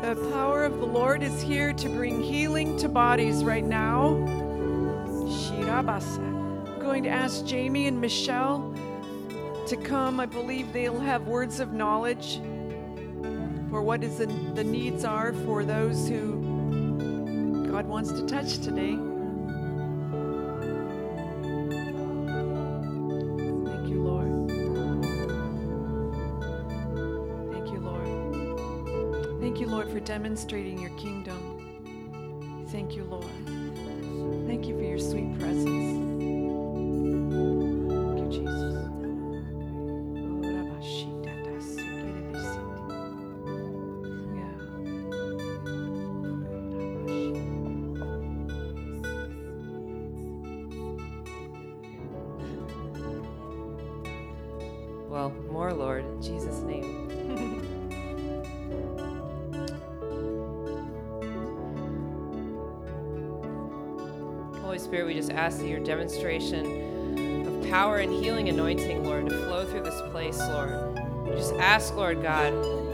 The power of the Lord is here to bring healing to bodies right now. Shirabasa. I'm going to ask Jamie and Michelle to come. I believe they'll have words of knowledge for what is the needs are for those who God wants to touch today. Thank you, Lord. Thank you, Lord. Thank you, Lord, for demonstrating your kingdom. Thank you, Lord. Thank you for your sweet presence. Thank you, Jesus. Well, more, Lord, in Jesus' name. Holy Spirit, we just ask that your demonstration of power and healing anointing, Lord, to flow through this place, Lord. We just ask, Lord God,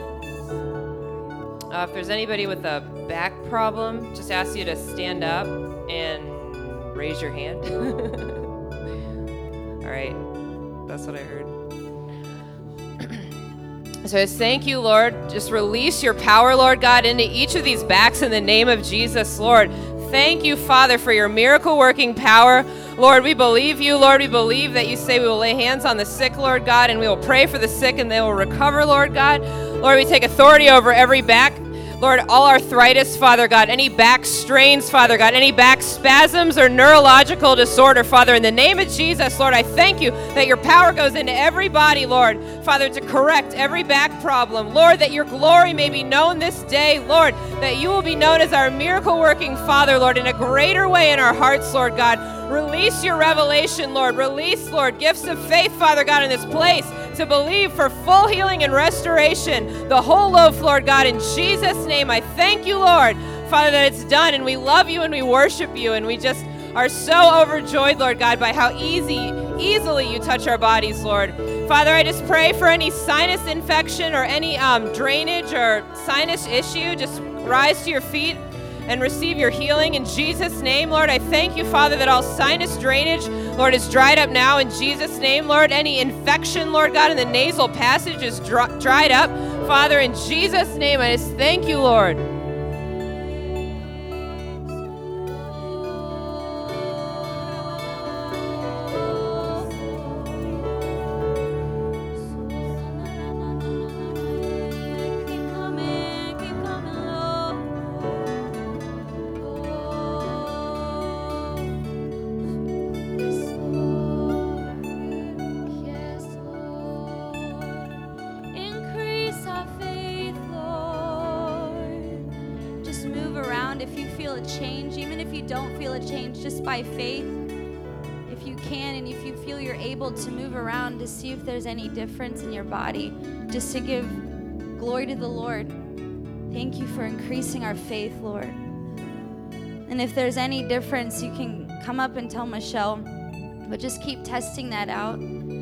if there's anybody with a back problem, just ask you to stand up and raise your hand. All right, that's what I heard. So just thank you, Lord. Just release your power, Lord God, into each of these backs in the name of Jesus, Lord. Thank you, Father, for your miracle-working power. Lord, we believe you. Lord, we believe that you say we will lay hands on the sick, Lord God, and we will pray for the sick and they will recover, Lord God. Lord, we take authority over every back. Lord, all arthritis, Father God, any back strains, Father God, any back spasms or neurological disorder, Father, in the name of Jesus, Lord, I thank you that your power goes into every body, Lord, Father, to correct every back problem. Lord, that your glory may be known this day, Lord, that you will be known as our miracle-working Father, Lord, in a greater way in our hearts, Lord God. Release your revelation, Lord. Release, Lord, gifts of faith, Father God, in this place to believe for full healing and restoration. The whole loaf, Lord God, in Jesus' name, I thank you, Lord, Father, that it's done, and we love you and we worship you, and we just are so overjoyed, Lord God, by how easily you touch our bodies, Lord. Father, I just pray for any sinus infection or any drainage or sinus issue, just rise to your feet and receive your healing in Jesus' name. Lord, I thank you, Father, that all sinus drainage, Lord, is dried up now in Jesus' name. Lord, any infection, Lord God, in the nasal passage is dried up. Father, in Jesus' name, I just thank you, Lord. By faith, if you can, and if you feel you're able to move around to see if there's any difference in your body, just to give glory to the Lord. Thank you for increasing our faith, Lord. And if there's any difference, you can come up and tell Michelle, but just keep testing that out.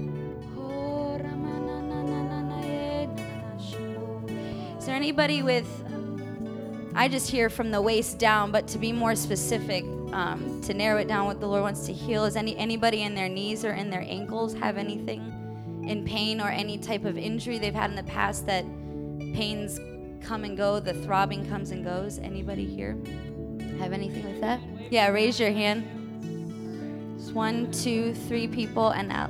Is there anybody with, I just hear from the waist down, but to be more specific, to narrow it down what the Lord wants to heal, is anybody in their knees or in their ankles have anything in pain or any type of injury they've had in the past that pains come and go, the throbbing comes and goes? Anybody here have anything with that? Yeah, raise your hand. Just 1, 2, 3 people and out.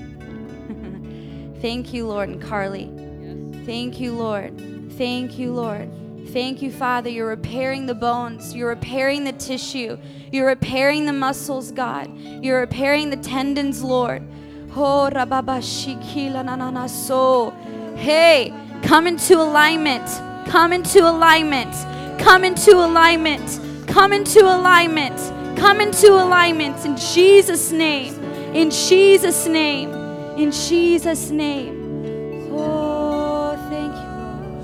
Thank you, Lord. And Carly. Thank you, Lord. Thank you, Lord. Thank you, Father. You're repairing the bones. You're repairing the tissue. You're repairing the muscles, God. You're repairing the tendons, Lord. Oh, rababashikila nanana so. Hey, come into alignment. Come into alignment. Come into alignment. Come into alignment. Come into alignment in Jesus' name. In Jesus' name. In Jesus' name. Oh, thank you.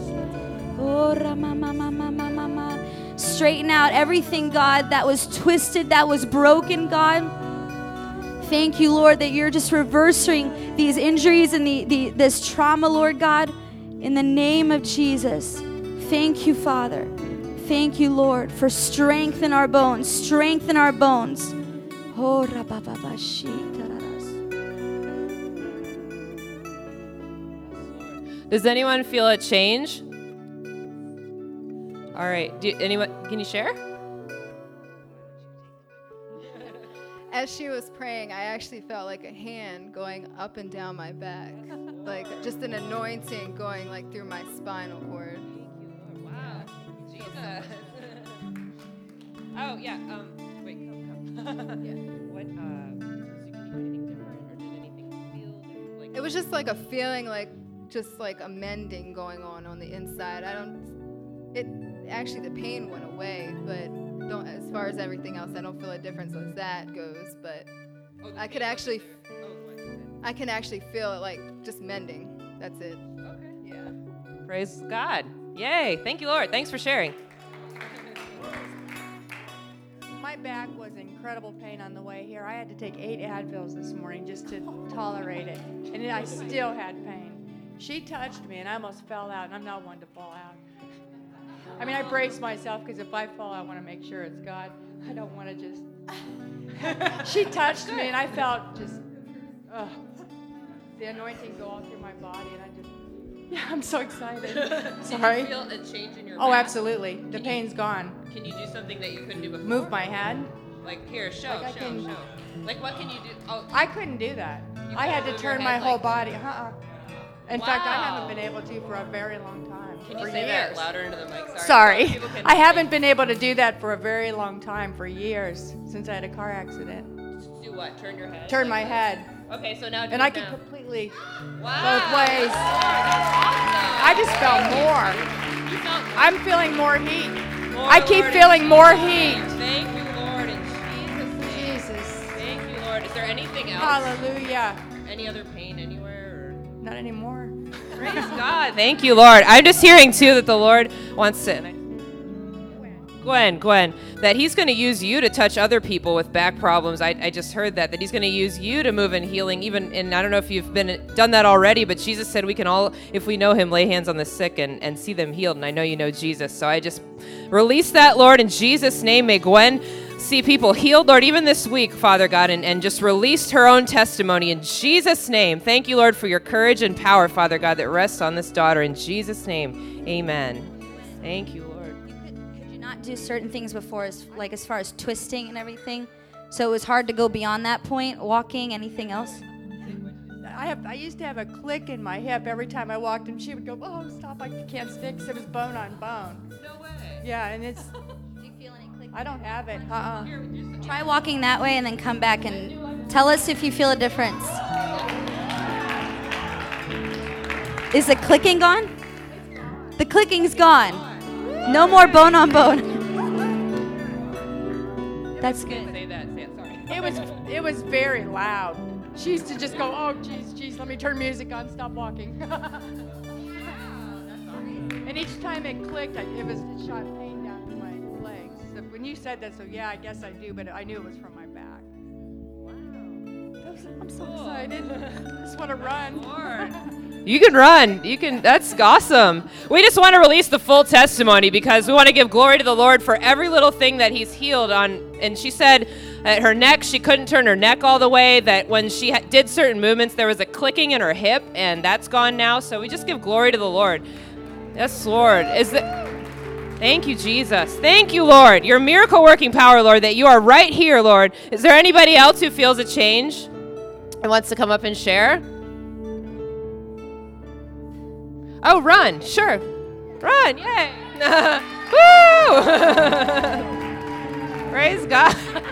Straighten out everything, God, that was twisted, that was broken, God. Thank you, Lord, that you're just reversing these injuries and this trauma, Lord God, in the name of Jesus. Thank you, Father. Thank you, Lord, for strengthen our bones. Strengthen our bones. Oh, Does anyone feel a change? All right. Anyone? Can you share? As she was praying, I actually felt like a hand going up and down my back, like just an anointing going like through my spinal cord. Wow. Jesus. Oh, yeah. Wait, come. Yeah. What, so can you do anything different, or did anything feel different? Like, It was just like a feeling like just like a mending going on the inside. Actually the pain went away, but as far as everything else, I don't feel a difference as that goes, but I can actually feel it like just mending. That's it. Okay. Yeah. Praise God. Yay. Thank you, Lord. Thanks for sharing. My back was in incredible pain on the way here. I had to take 8 Advils this morning just to tolerate it, and I still had pain. She touched me, and I almost fell out, and I'm not one to fall out. I mean, I brace myself because if I fall, I want to make sure it's God. I don't want to just... She touched me, and I felt just the anointing go all through my body, and I just... Yeah, I'm so excited. Sorry. Did you feel a change in your Oh, back? absolutely. The pain's gone. Can you do something that you couldn't do before? Move my head. Like, here, show. Like, what can you do? Oh, I couldn't do that. You I had couldn't to move your turn head my whole like- body. In fact, I Wow. haven't been able to for a very long time. can you for say years. that louder into the mic? Sorry. People can I haven't been able to do that for a very long time, for years, since I had a car accident. Do what? Turn your head? Turn my head. Okay, so now do And it I could now. completely, Wow. both ways. Awesome. I just felt more. You felt I'm feeling more heat. more, I keep Lord, feeling in more Jesus' heat. name. Thank you, Lord, in Jesus' name. Jesus. Thank you, Lord. Is there anything else? Hallelujah. Any other pain anywhere? Not anymore. Or? Praise God. Thank you, Lord. I'm just hearing, too, that the Lord wants to... Gwen, that he's going to use you to touch other people with back problems. I just heard that he's going to use you to move in healing, even, and I don't know if you've done that already, but Jesus said we can all, if we know him, lay hands on the sick and see them healed, and I know you know Jesus, so I just release that, Lord, in Jesus' name. May Gwen see people healed, Lord, even this week, Father God, and just released her own testimony in Jesus' name. Thank you, Lord, for your courage and power, Father God, that rests on this daughter in Jesus' name. Amen. Thank you, Lord. Could you not do certain things before, as far as twisting and everything? So it was hard to go beyond that point, walking, anything else? I used to have a click in my hip every time I walked, and she would go, "Oh, stop! I can't stick." 'Cause it was bone on bone. No way. Yeah, and it's. Do you feel any click? I don't have it. Try walking that way and then come back and tell us if you feel a difference. Is the clicking gone? The clicking's gone. No more bone on bone. That's good. Say that. Say it. Sorry. It was very loud. She used to just go, "Oh, geez, let me turn music on, stop walking." And each time it clicked, it shot pain down to my legs. So when you said that, so yeah, I guess I do, but I knew it was from my back. Wow. I'm so excited. I just want to run. Lord. You can run. That's awesome. We just want to release the full testimony because we want to give glory to the Lord for every little thing that he's healed on. And she said at her neck, she couldn't turn her neck all the way, that when she did certain movements, there was a clicking in her hip, and that's gone now. So we just give glory to the Lord. Yes, Lord. Thank you, Jesus. Thank you, Lord. Your miracle working power, Lord, that you are right here, Lord. Is there anybody else who feels a change and wants to come up and share? Oh, run. Sure. Run. Yay. Woo! Praise God.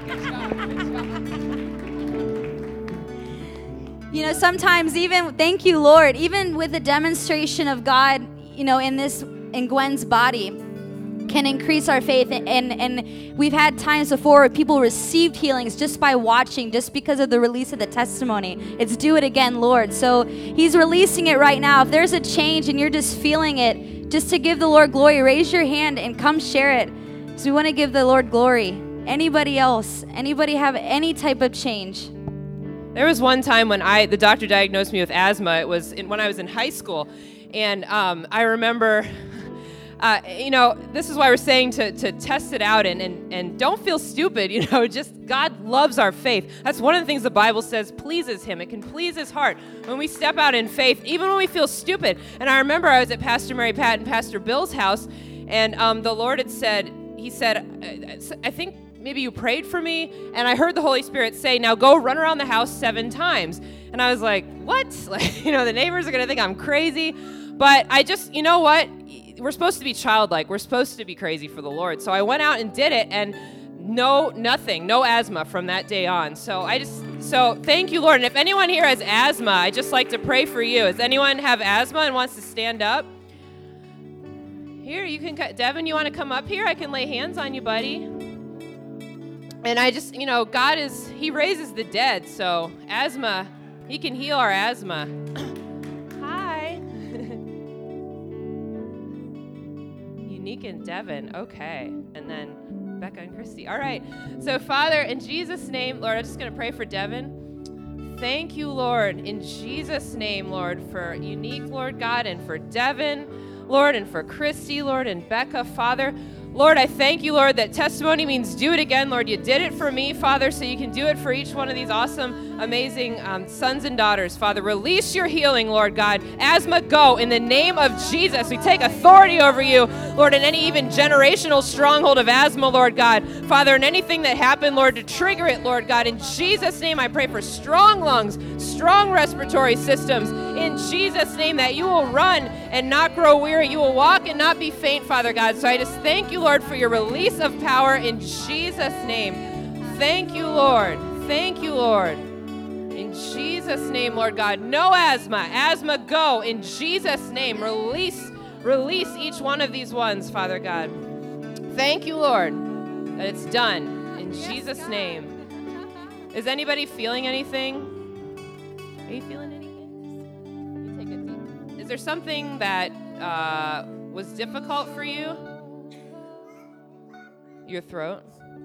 You know, sometimes thank you, Lord, even with the demonstration of God, in Gwen's body, can increase our faith. And we've had times before where people received healings just by watching, just because of the release of the testimony. It's do it again, Lord. So he's releasing it right now. If there's a change and you're just feeling it, just to give the Lord glory, raise your hand and come share it. So we want to give the Lord glory. Anybody else? Anybody have any type of change? There was one time when the doctor diagnosed me with asthma. It was when I was in high school. And I remember this is why we're saying to test it out and don't feel stupid, just God loves our faith. That's one of the things the Bible says pleases him. It can please his heart when we step out in faith, even when we feel stupid. And I remember I was at Pastor Mary Pat and Pastor Bill's house, and the Lord had said, he said, I think maybe you prayed for me, and I heard the Holy Spirit say, now go run around the house 7 times. And I was like, what? The neighbors are going to think I'm crazy. But I just, you know what? We're supposed to be childlike. We're supposed to be crazy for the Lord. So I went out and did it, and no asthma from that day on. So thank you, Lord. And if anyone here has asthma, I just like to pray for you. Does anyone have asthma and wants to stand up? Here, you can, Devin, you want to come up here? I can lay hands on you, buddy. And I just, God he raises the dead. So asthma, he can heal our asthma. Hi. Unique and Devin. Okay. And then Becca and Christy. All right. So Father, in Jesus' name, Lord, I'm just going to pray for Devin. Thank you, Lord, in Jesus' name, Lord, for Unique, Lord God, and for Devin, Lord, and for Christy, Lord, and Becca, Father. Lord, I thank you, Lord, that testimony means do it again. Lord, you did it for me, Father, so you can do it for each one of these awesome, amazing sons and daughters. Father, release your healing, Lord God. Asthma, go in the name of Jesus. We take authority over you, Lord, in any even generational stronghold of asthma, Lord God. Father, in anything that happened, Lord, to trigger it, Lord God. In Jesus' name, I pray for strong lungs, strong respiratory systems. In Jesus' name, that you will run and not grow weary. You will walk and not be faint, Father God. So I just thank you, Lord, for your release of power in Jesus' name. Thank you, Lord. Thank you, Lord. In Jesus' name, Lord God. No asthma. Asthma, go. In Jesus' name, release each one of these ones, Father God. Thank you, Lord, that it's done. In Jesus' name. Is anybody feeling anything? Are you feeling anything? You take a deep. Is there something that was difficult for you? Your throat?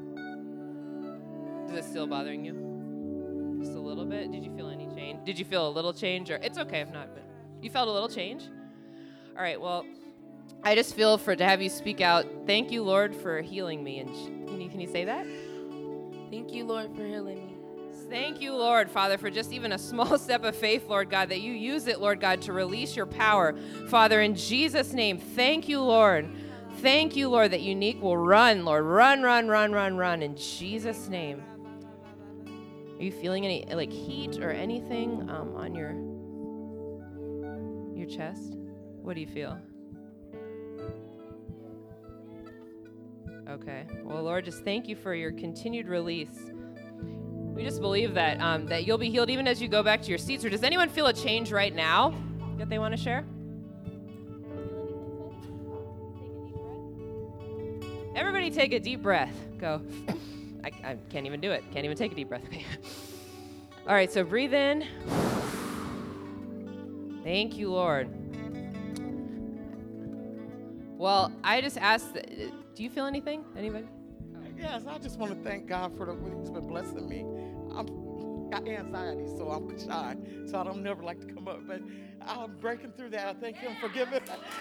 Is it still bothering you? Just a little bit? Did you feel any change? Did you feel a little change? Or it's okay if not, but you felt a little change? All right, well, I just feel to have you speak out. Thank you, Lord, for healing me. And can you say that? Thank you, Lord, for healing me. Thank you, Lord, Father, for just even a small step of faith, Lord God, that you use it, Lord God, to release your power. Father, in Jesus' name, thank you, Lord. Thank you, Lord, that Unique will run, Lord. Run, in Jesus' name. Are you feeling any, heat or anything on your chest? What do you feel? Okay. Well, Lord, just thank you for your continued release. We just believe that that you'll be healed even as you go back to your seats. Or does anyone feel a change right now that they want to share? Everybody take a deep breath. Go. I can't even do it. Can't even take a deep breath. Okay. All right, so breathe in. Thank you, Lord. Well, I just asked, do you feel anything? Anybody? Yes, I just want to thank God for the way He's been blessing me. I'm got anxiety, so I'm shy, so I don't never like to come up. But I'm breaking through that. I thank Him for giving.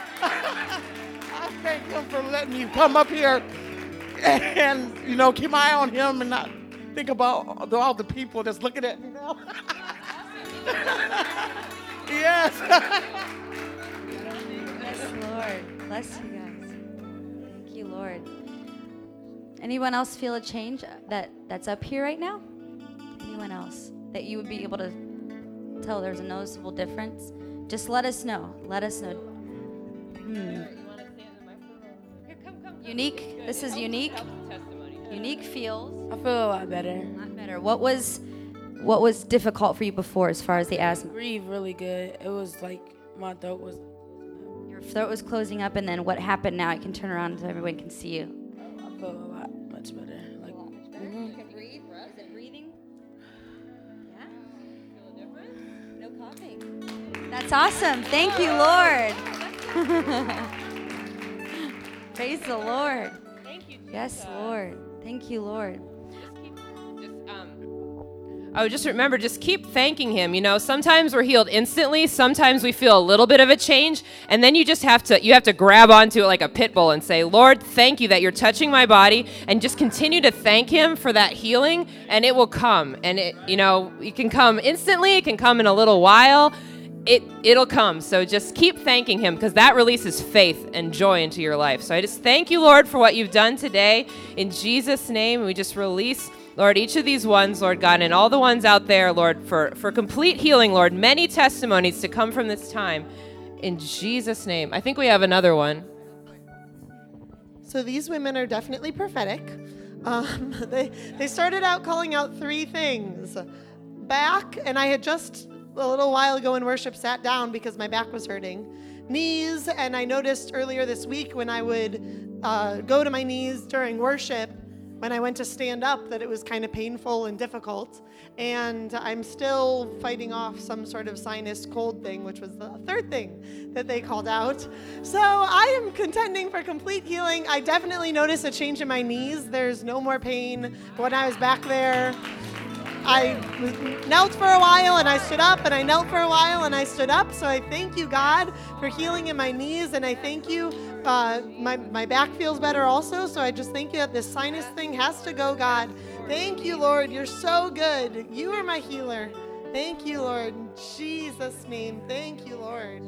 I thank Him for letting me come up here and keep my eye on Him and not think about all the people that's looking at me now. Yes. Yes, Lord. Bless you guys. Thank you, Lord. Anyone else feel a change that's up here right now? Anyone else that you would be able to tell there's a noticeable difference? Just let us know. Let us know. Unique. This is Unique. Unique feels. I feel a lot better. A lot better. What was difficult for you before as far as the asthma? Breathe really good. It was like my throat was. Your throat was closing up, and then what happened now? I can turn around so everyone can see you. I feel a lot much better. Like, You can breathe. Is it breathing? Yeah. Feel a difference? No coughing. That's awesome. Thank you, Lord. Praise the Lord. Thank you, Jesus. Yes, Lord. Thank you, Lord. I would just remember, just keep thanking him. You know, sometimes we're healed instantly. Sometimes we feel a little bit of a change. And then you just have to grab onto it like a pit bull and say, Lord, thank you that you're touching my body, and just continue to thank him for that healing, and it will come. And it can come instantly. It can come in a little while. It'll come. So just keep thanking him, because that releases faith and joy into your life. So I just thank you, Lord, for what you've done today. In Jesus' name, we just release, Lord, each of these ones, Lord God, and all the ones out there, Lord, for complete healing, Lord, many testimonies to come from this time. In Jesus' name. I think we have another one. So these women are definitely prophetic. They started out calling out 3 things. Back, and I had just a little while ago in worship sat down because my back was hurting. Knees, and I noticed earlier this week when I would go to my knees during worship, when I went to stand up, that it was kind of painful and difficult. And I'm still fighting off some sort of sinus cold thing, which was the 3rd thing that they called out. So I am contending for complete healing. I definitely noticed a change in my knees. There's no more pain. When I was back there, I knelt for a while and I stood up, and I knelt for a while and I stood up. So I thank you, God, for healing in my knees, and I thank you. My back feels better also, so I just thank you that this sinus thing has to go, God. Thank you, Lord. You're so good. You are my healer. Thank you, Lord. In Jesus' name. Thank you, Lord.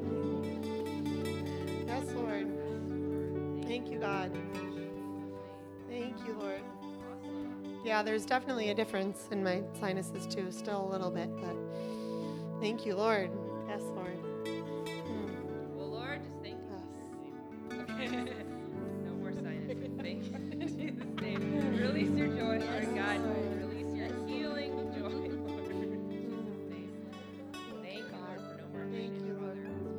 Yes, Lord. Thank you, God. Thank you, Lord. Yeah, there's definitely a difference in my sinuses too, still a little bit, but thank you, Lord. Yes, Lord. Well, Lord, just thank you. Okay. No more sinus. Thank you. In Jesus' name. Release your joy, Lord God. Release your healing joy, Lord. In Jesus' name. Thank you, Lord, for no more pain. Thank you, Lord.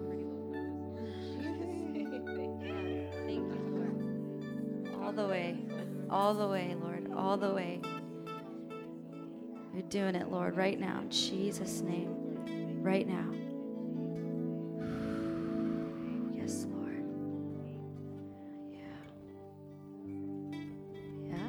Thank you, Lord. All the way, Lord, all the way. You're doing it, Lord, right now, in Jesus' name, right now. Yes, Lord. Yeah.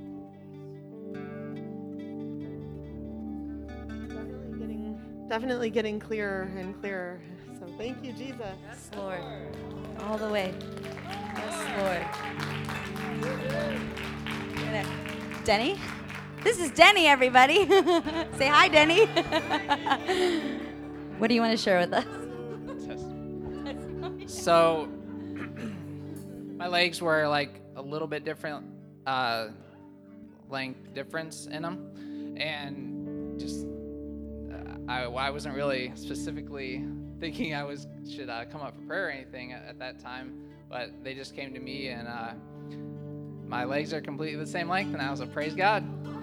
Definitely getting clearer and clearer. So thank you, Jesus. Yes, Lord. All the way. Yes, Lord. Denny? This is Denny, everybody. Say hi, Denny. What do you want to share with us? So, my legs were like a little bit different length difference in them, and just I wasn't really specifically thinking I should come up for prayer or anything at that time, but they just came to me, and my legs are completely the same length, and I was like, praise God.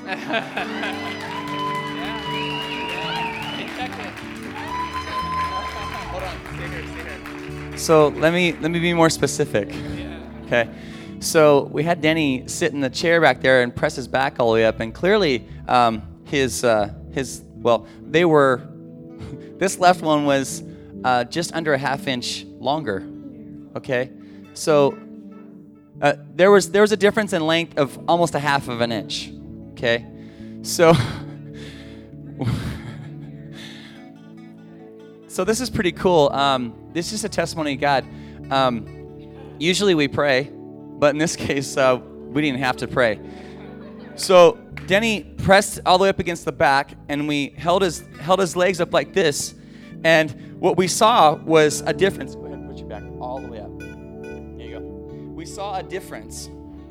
Hold on, stay here. So let me be more specific. Okay. So we had Denny sit in the chair back there and press his back all the way up, and clearly this left one was just under a ½ inch longer. Okay. So there was a difference in length of almost a ½ of an inch. Okay, so this is pretty cool. This is a testimony of God. Usually we pray, but in this case we didn't have to pray. So Denny pressed all the way up against the back, and we held his legs up like this, and what we saw was a difference. Go ahead and put your back all the way up. There you go. We saw a difference.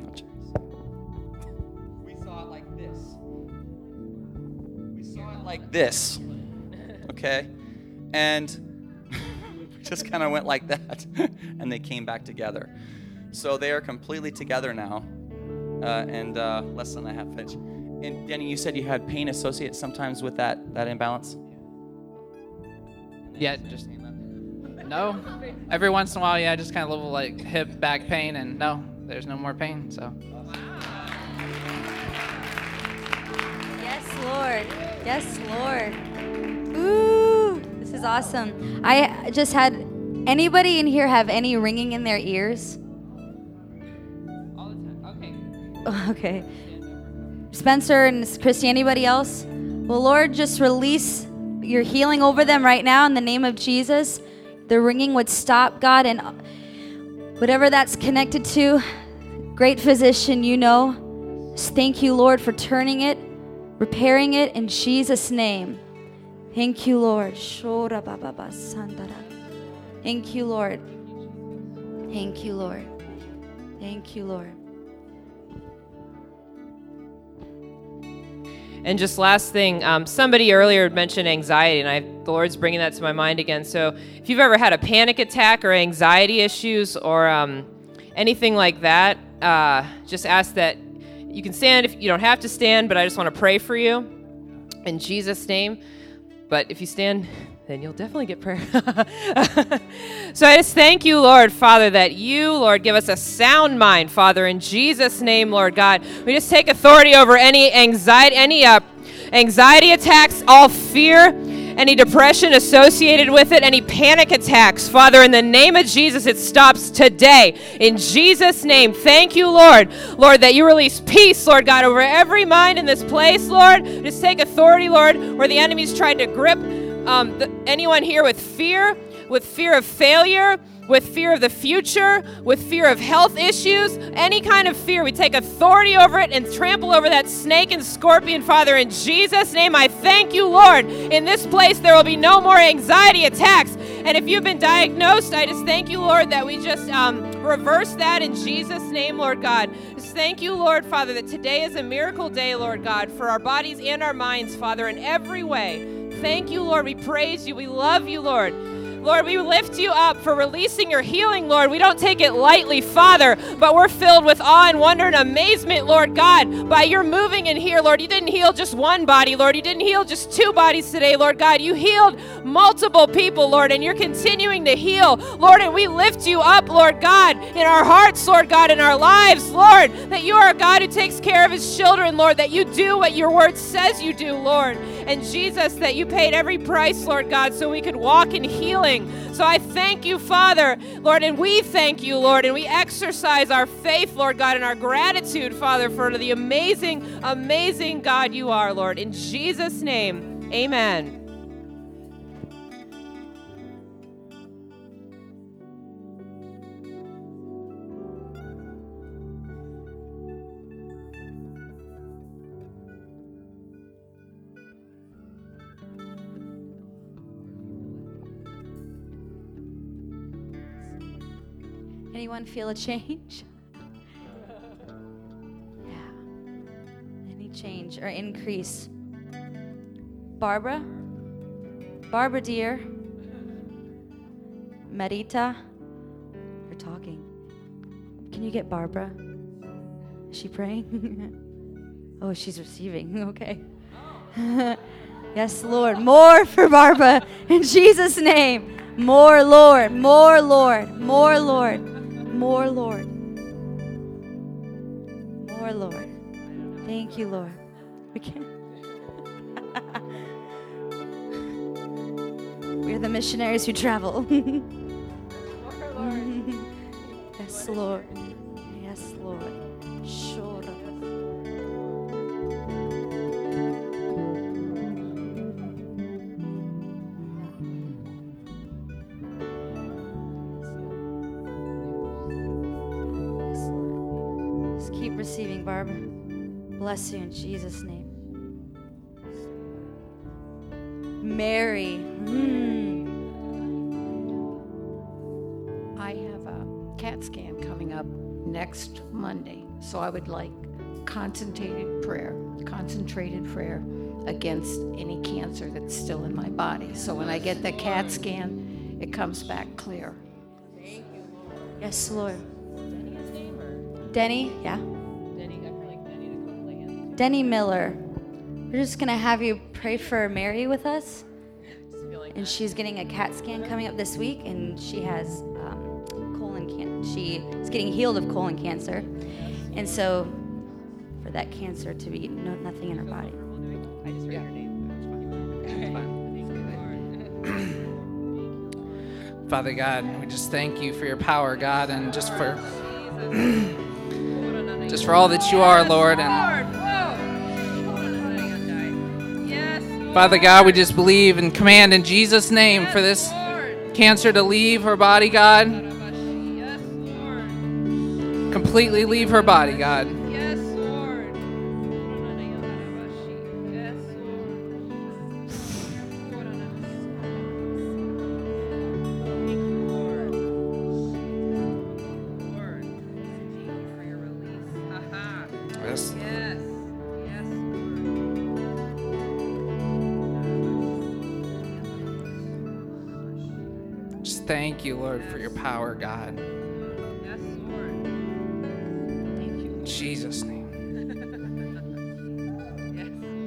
Like this, okay, and just kind of went like that, and they came back together. So they are completely together now, and less than a ½ inch. And Denny, you said you had pain associated sometimes with that imbalance? Yeah, just no. Every once in a while, yeah, just kind of little like hip, back pain, and no, there's no more pain. So. Yes, Lord. Yes, Lord. Ooh, this is awesome. I just had, anybody in here have any ringing in their ears? All the time. Okay. Okay. Spencer and Christy, anybody else? Well, Lord, just release your healing over them right now in the name of Jesus. The ringing would stop, God, and whatever that's connected to, great physician, you know. Just thank you, Lord, for turning it, repairing it in Jesus' name. Thank you, Lord. Thank you, Lord. Thank you, Lord. Thank you, Lord. And just last thing, somebody earlier mentioned anxiety, and the Lord's bringing that to my mind again. So if you've ever had a panic attack or anxiety issues or anything like that, just ask that you can stand. If you don't have to stand, but I just want to pray for you in Jesus' name. But if you stand, then you'll definitely get prayer. So I just thank you, Lord, Father, that you, Lord, give us a sound mind, Father, in Jesus' name, Lord God. We just take authority over any anxiety attacks, all fear, any depression associated with it, any panic attacks. Father, in the name of Jesus, it stops today. In Jesus' name, thank you, Lord. Lord, that you release peace, Lord God, over every mind in this place, Lord. Just take authority, Lord, where the enemy's tried to grip anyone here with fear of failure, with fear of the future, with fear of health issues, any kind of fear. We take authority over it and trample over that snake and scorpion, Father. In Jesus' name, I thank you, Lord. In this place, there will be no more anxiety attacks. And if you've been diagnosed, I just thank you, Lord, that we just reverse that in Jesus' name, Lord God. Just thank you, Lord, Father, that today is a miracle day, Lord God, for our bodies and our minds, Father, in every way. Thank you, Lord. We praise you. We love you, Lord. Lord, we lift you up for releasing your healing, Lord. We don't take it lightly, Father, but we're filled with awe and wonder and amazement, Lord God, by your moving in here, Lord. You didn't heal just one body, Lord. You didn't heal just two bodies today, Lord God. You healed multiple people, Lord, and you're continuing to heal, Lord, and we lift you up, Lord God, in our hearts, Lord God, in our lives, Lord, that you are a God who takes care of his children, Lord, that you do what your word says you do, Lord. And Jesus, that you paid every price, Lord God, so we could walk in healing. So I thank you, Father, Lord, and we thank you, Lord, and we exercise our faith, Lord God, and our gratitude, Father, for the amazing, amazing God you are, Lord. In Jesus' name, amen. Anyone feel a change? Yeah. Any change or increase? Barbara, dear. Marita, you're talking. Can you get Barbara? Is she praying? Oh, she's receiving. Okay. Yes, Lord. More for Barbara in Jesus' name. More, Lord. More, Lord. More, Lord. More, Lord. More, Lord. Thank you, Lord. We can't. We're the missionaries who travel. Yes, Lord. Yes, Lord. Sure. Just keep receiving, Barbara. Bless you in Jesus' name. Mary. I have a CAT scan coming up next Monday, so I would like concentrated prayer against any cancer that's still in my body. So when I get the CAT scan, it comes back clear. Yes, Lord. Denny, yeah. Denny Miller. We're just going to have you pray for Mary with us. And she's getting a CAT scan coming up this week, and she has colon cancer. She is getting healed of colon cancer. And so for that cancer to be nothing in her body. I just read her name. Father God, we just thank you for your power, God, and just for all that you are, Lord. And Yes, Father God, we just believe and command in Jesus' name for this cancer to leave her body, God. Completely leave her body, God. Yes, Lord. Yes, Lord. For your release. Yes. Yes. Yes, Just thank you, Lord, for your power, God. Yes, Lord. Thank you. In Jesus' name. Yes.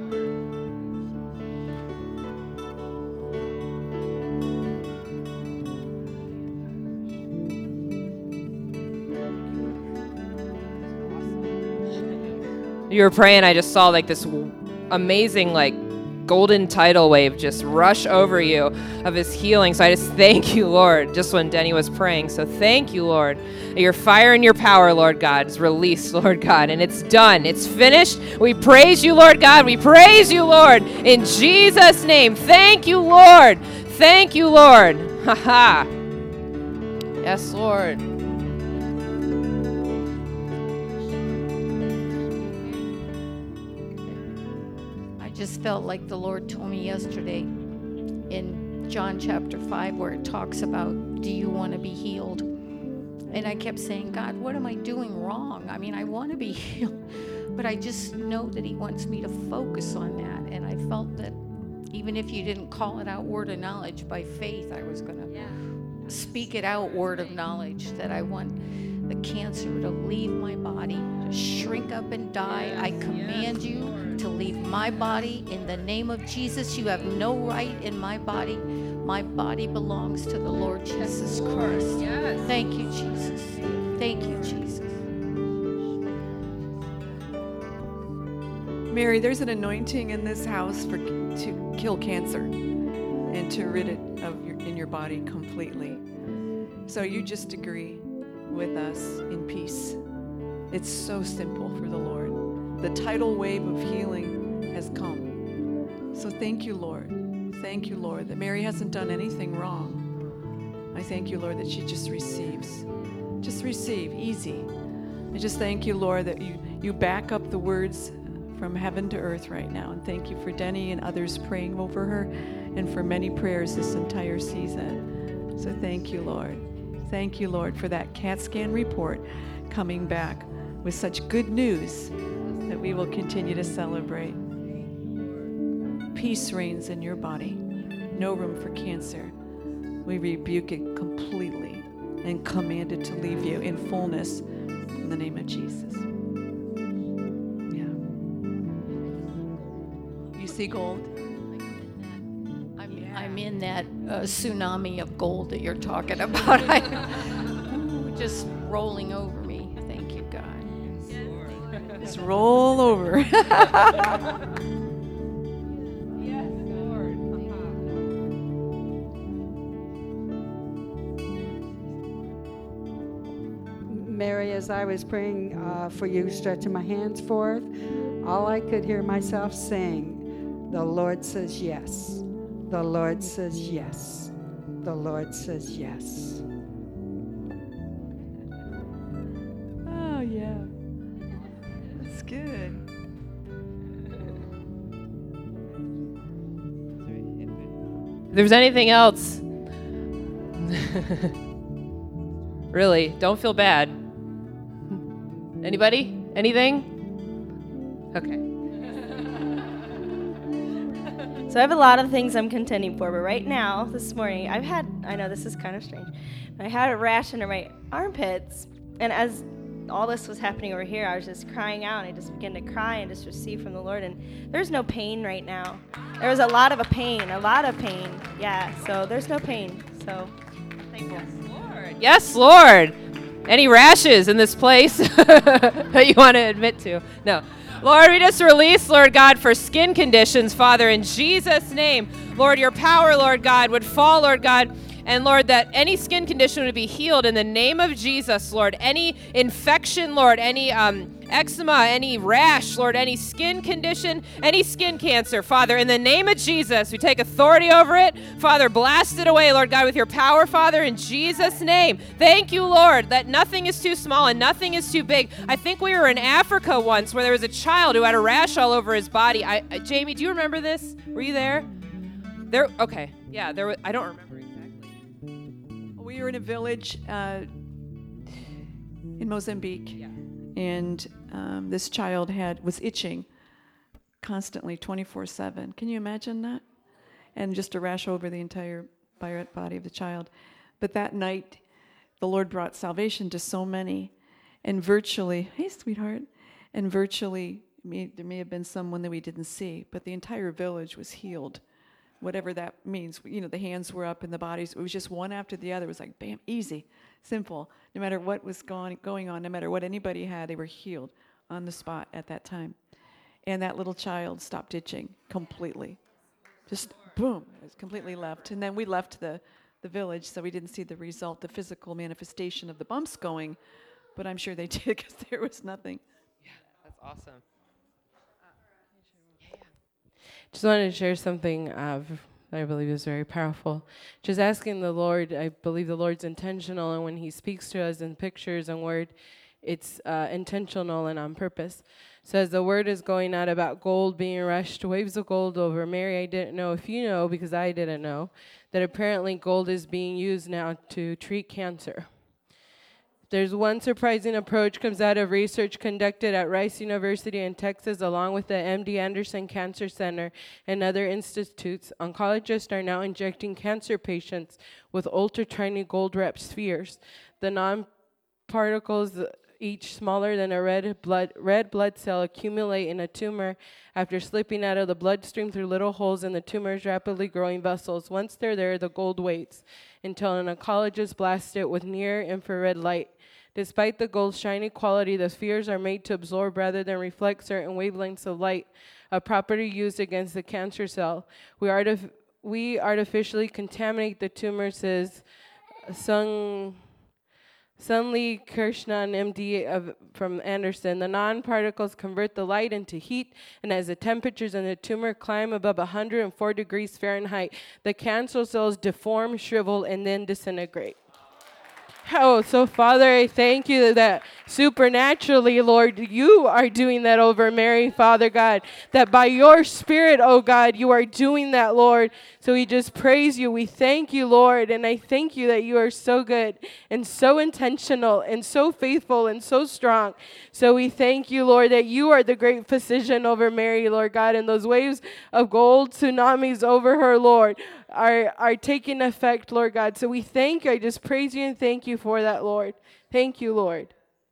You were praying, I just saw like this amazing like golden tidal wave just rush over you of his healing. So I just thank you, Lord, just when Denny was praying. So thank you, Lord. Your fire and your power, Lord God, is released, Lord God, and it's done. It's finished. We praise you, Lord God. We praise you, Lord, in Jesus' name. Thank you, Lord. Thank you, Lord. Ha ha. Yes, Lord. I just felt like the Lord told me yesterday in John chapter 5 where it talks about, do you want to be healed? And I kept saying, God, what am I doing wrong? I mean, I want to be healed, but I just know that he wants me to focus on that. And I felt that even if you didn't call it out word of knowledge, by faith, I was going to speak it out word of knowledge, that I want the cancer to leave my body, to shrink up and die. I command you to leave my body in the name of Jesus. You have no right in my body. My body belongs to the Lord Jesus Christ. Thank you, Jesus. Thank you, Jesus. Mary, there's an anointing in this house to kill cancer and to rid it in your body completely. So you just agree with us in peace. It's so simple for the Lord. The tidal wave of healing has come. So thank you, Lord. Thank you, Lord, that Mary hasn't done anything wrong. I thank you, Lord, that she just receives. Just receive, easy. I just thank you, Lord, that you back up the words from heaven to earth right now. And thank you for Denny and others praying over her and for many prayers this entire season. So thank you, Lord. Thank you, Lord, for that CAT scan report coming back with such good news that we will continue to celebrate. Peace reigns in your body. No room for cancer. We rebuke it completely and command it to leave you in fullness in the name of Jesus. Yeah. You see gold? I'm in that tsunami of gold that you're talking about. Just rolling over me. Thank you, God. Just roll over. Mary, as I was praying for you, stretching my hands forth, all I could hear myself saying, the Lord says yes. The Lord says yes. The Lord says yes. Oh, yeah. That's good. If there's anything else, really, don't feel bad. Anybody? Anything? Okay. So I have a lot of things I'm contending for, but right now, this morning, I know this is kind of strange, but I had a rash under my armpits, and as all this was happening over here, I was just crying out, and I just began to cry and just receive from the Lord, and there's no pain right now. There was a lot of pain, yeah, so there's no pain, so thank you. Yes, Lord. Any rashes in this place that you want to admit to? No. Lord, we just release, Lord God, for skin conditions, Father, in Jesus' name. Lord, your power, Lord God, would fall, Lord God, and Lord, that any skin condition would be healed in the name of Jesus, Lord. Any infection, Lord, any eczema, any rash, Lord, any skin condition, any skin cancer. Father, in the name of Jesus, we take authority over it. Father, blast it away, Lord God, with your power, Father, in Jesus' name. Thank you, Lord, that nothing is too small and nothing is too big. I think we were in Africa once where there was a child who had a rash all over his body. Jamie, do you remember this? Were you there? Okay. Yeah, there was, I don't remember exactly. We were in a village in Mozambique, and this child was itching constantly, 24/7. Can you imagine that? And just a rash over the entire body of the child. But that night, the Lord brought salvation to so many, and virtually, hey, sweetheart, and virtually, there may have been someone that we didn't see, but the entire village was healed. Whatever that means, the hands were up and the bodies, it was just one after the other. It was like, bam, easy, simple. No matter what was going on, no matter what anybody had, they were healed on the spot at that time. And that little child stopped itching completely. Just boom, it was completely left. And then we left the village, so we didn't see the result, the physical manifestation of the bumps going, but I'm sure they did because there was nothing. Yeah, that's awesome. Just wanted to share something that I believe is very powerful. Just asking the Lord, I believe the Lord's intentional, and when he speaks to us in pictures and word, it's intentional and on purpose. So as the word is going out about gold being rushed, waves of gold over Mary, I didn't know if you know, because I didn't know, that apparently gold is being used now to treat cancer. There's one surprising approach comes out of research conducted at Rice University in Texas, along with the MD Anderson Cancer Center and other institutes. Oncologists are now injecting cancer patients with ultra-tiny gold-wrapped spheres. The non-particles, each smaller than a red blood cell, accumulate in a tumor after slipping out of the bloodstream through little holes in the tumor's rapidly growing vessels. Once they're there, the gold waits until an oncologist blasts it with near-infrared light. Despite the gold's shiny quality, the spheres are made to absorb rather than reflect certain wavelengths of light, a property used against the cancer cell. We artificially contaminate the tumor, says Sunli Krishnan, MD from Anderson. The non-particles convert the light into heat, and as the temperatures in the tumor climb above 104 degrees Fahrenheit, the cancer cells deform, shrivel, and then disintegrate. Oh, so Father, I thank you that supernaturally, Lord, you are doing that over Mary, Father God, that by your Spirit, oh God, you are doing that, Lord. So we just praise you. We thank you, Lord, and I thank you that you are so good and so intentional and so faithful and so strong. So we thank you, Lord, that you are the great physician over Mary, Lord God, and those waves of gold tsunamis over her, Lord, are taking effect, Lord God. So we thank you. I just praise you and thank you for that, Lord. Thank you, Lord.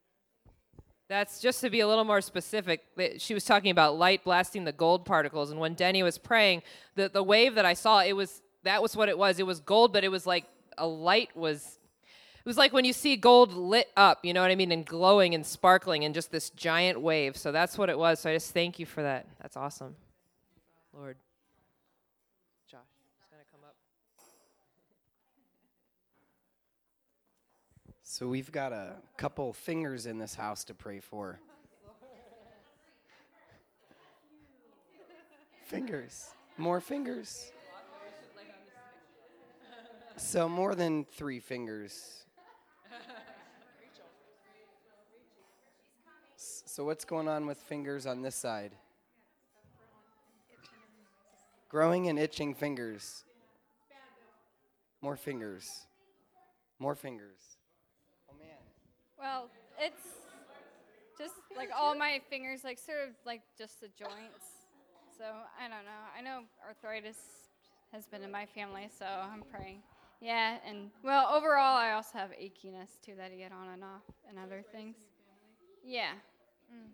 That's just to be a little more specific. She was talking about light blasting the gold particles, and when Denny was praying, the wave that I saw, that was what it was. It was gold, but it was like a light was. It was like when you see gold lit up, you know what I mean, and glowing and sparkling, and just this giant wave. So that's what it was. So I just thank you for that. That's awesome, Lord. Josh is gonna come up. So we've got a couple fingers in this house to pray for. Fingers. More fingers. So more than 3 fingers. So what's going on with fingers on this side? Growing and itching fingers. More fingers. More fingers. Well, it's just like all my fingers, like sort of like just the joints. So I don't know. I know arthritis has been in my family, so I'm praying. Yeah, and well, overall, I also have achiness too that I get on and off and other things. Yeah. Mm.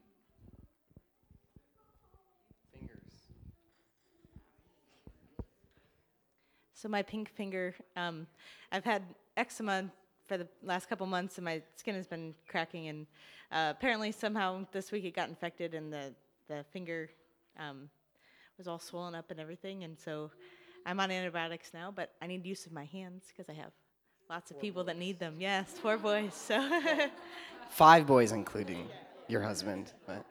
So my pink finger, I've had eczema for the last couple months, and my skin has been cracking, and apparently somehow this week it got infected, and the finger was all swollen up and everything, and so I'm on antibiotics now, but I need use of my hands because I have lots of people that need them. Yes, 4 boys. So 5 boys including. your husband. But.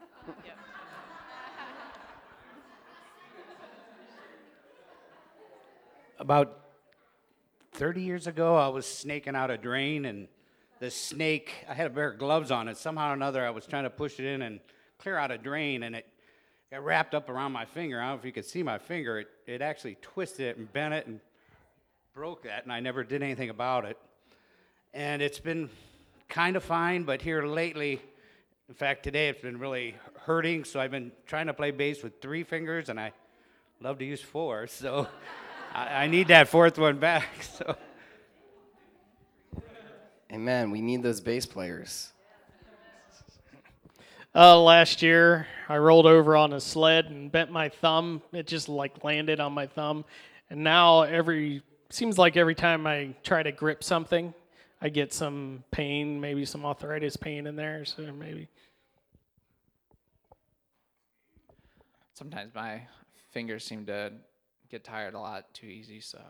About 30 years ago, I was snaking out a drain, and the snake, I had a pair of gloves on it. Somehow or another, I was trying to push it in and clear out a drain, and it got wrapped up around my finger. I don't know if you could see my finger. It actually twisted it and bent it and broke that, and I never did anything about it. And it's been kind of fine, but here lately, in fact, today it's been really hurting, so I've been trying to play bass with 3 fingers, and I love to use 4, so I need that 4th one back. So, Amen. We need those bass players. Last year, I rolled over on a sled and bent my thumb. It just like landed on my thumb. And now seems like every time I try to grip something, I get some pain, maybe some arthritis pain in there. So maybe. Sometimes my fingers seem to get tired a lot too easy, so.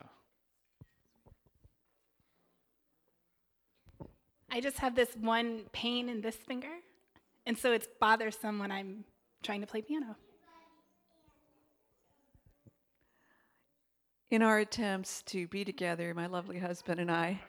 I just have this one pain in this finger, and so it's bothersome when I'm trying to play piano. In our attempts to be together, my lovely husband and I,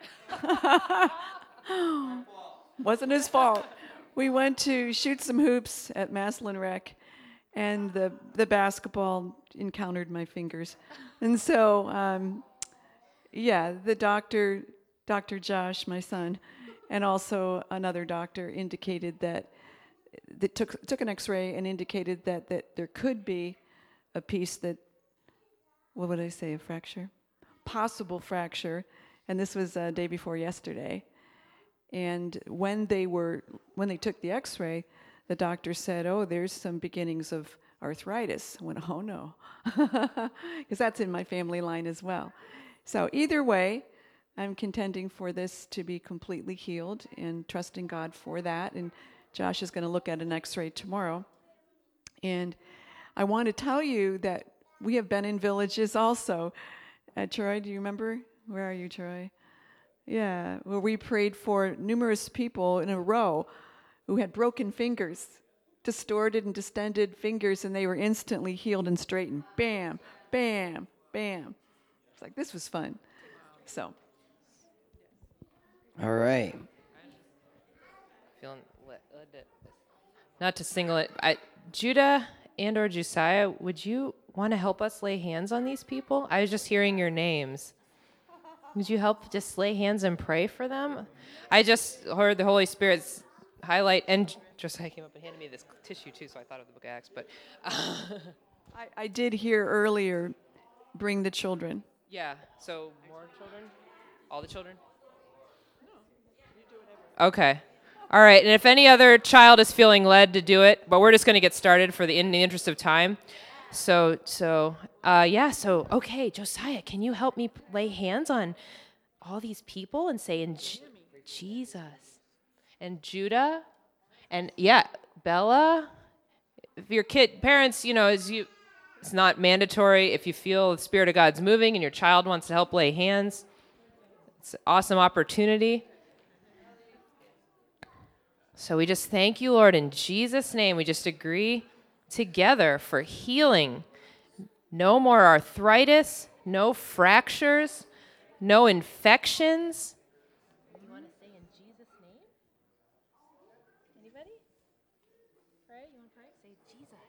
wasn't his fault. We went to shoot some hoops at Maslin Rec, and the basketball encountered my fingers. And so, the doctor, Dr. Josh, my son, and also another doctor indicated that took an x-ray and indicated that there could be a piece that, what would I say, a fracture? Possible fracture. And this was day before yesterday. And when they took the x-ray, the doctor said, oh, there's some beginnings of arthritis. I went, oh no, because that's in my family line as well. So either way, I'm contending for this to be completely healed and trusting God for that. And Josh is going to look at an x-ray tomorrow. And I want to tell you that we have been in villages also. Troy, do you remember? Where are you, Troy? Yeah, where we prayed for numerous people in a row who had broken fingers, distorted and distended fingers, and they were instantly healed and straightened. Bam, bam, bam. It's like, this was fun. So. All right. Feeling not to single it. Judah and or Josiah, would you want to help us lay hands on these people? I was just hearing your names. Would you help just lay hands and pray for them? I just heard the Holy Spirit's highlight, and Josiah came up and handed me this tissue too, so I thought of the book of Acts. But I did hear earlier, bring the children. Yeah, so more children? All the children? Okay. All right, and if any other child is feeling led to do it, but we're just going to get started in the interest of time. So, okay, Josiah, can you help me lay hands on all these people and say, in Jesus, and Judah, and Bella, if your parents, it's not mandatory. If you feel the Spirit of God's moving and your child wants to help lay hands, it's an awesome opportunity. So we just thank you, Lord, in Jesus' name. We just agree together for healing. No more arthritis, no fractures, no infections. You want to say in Jesus' name? Anybody? Pray? You want to pray? Say Jesus.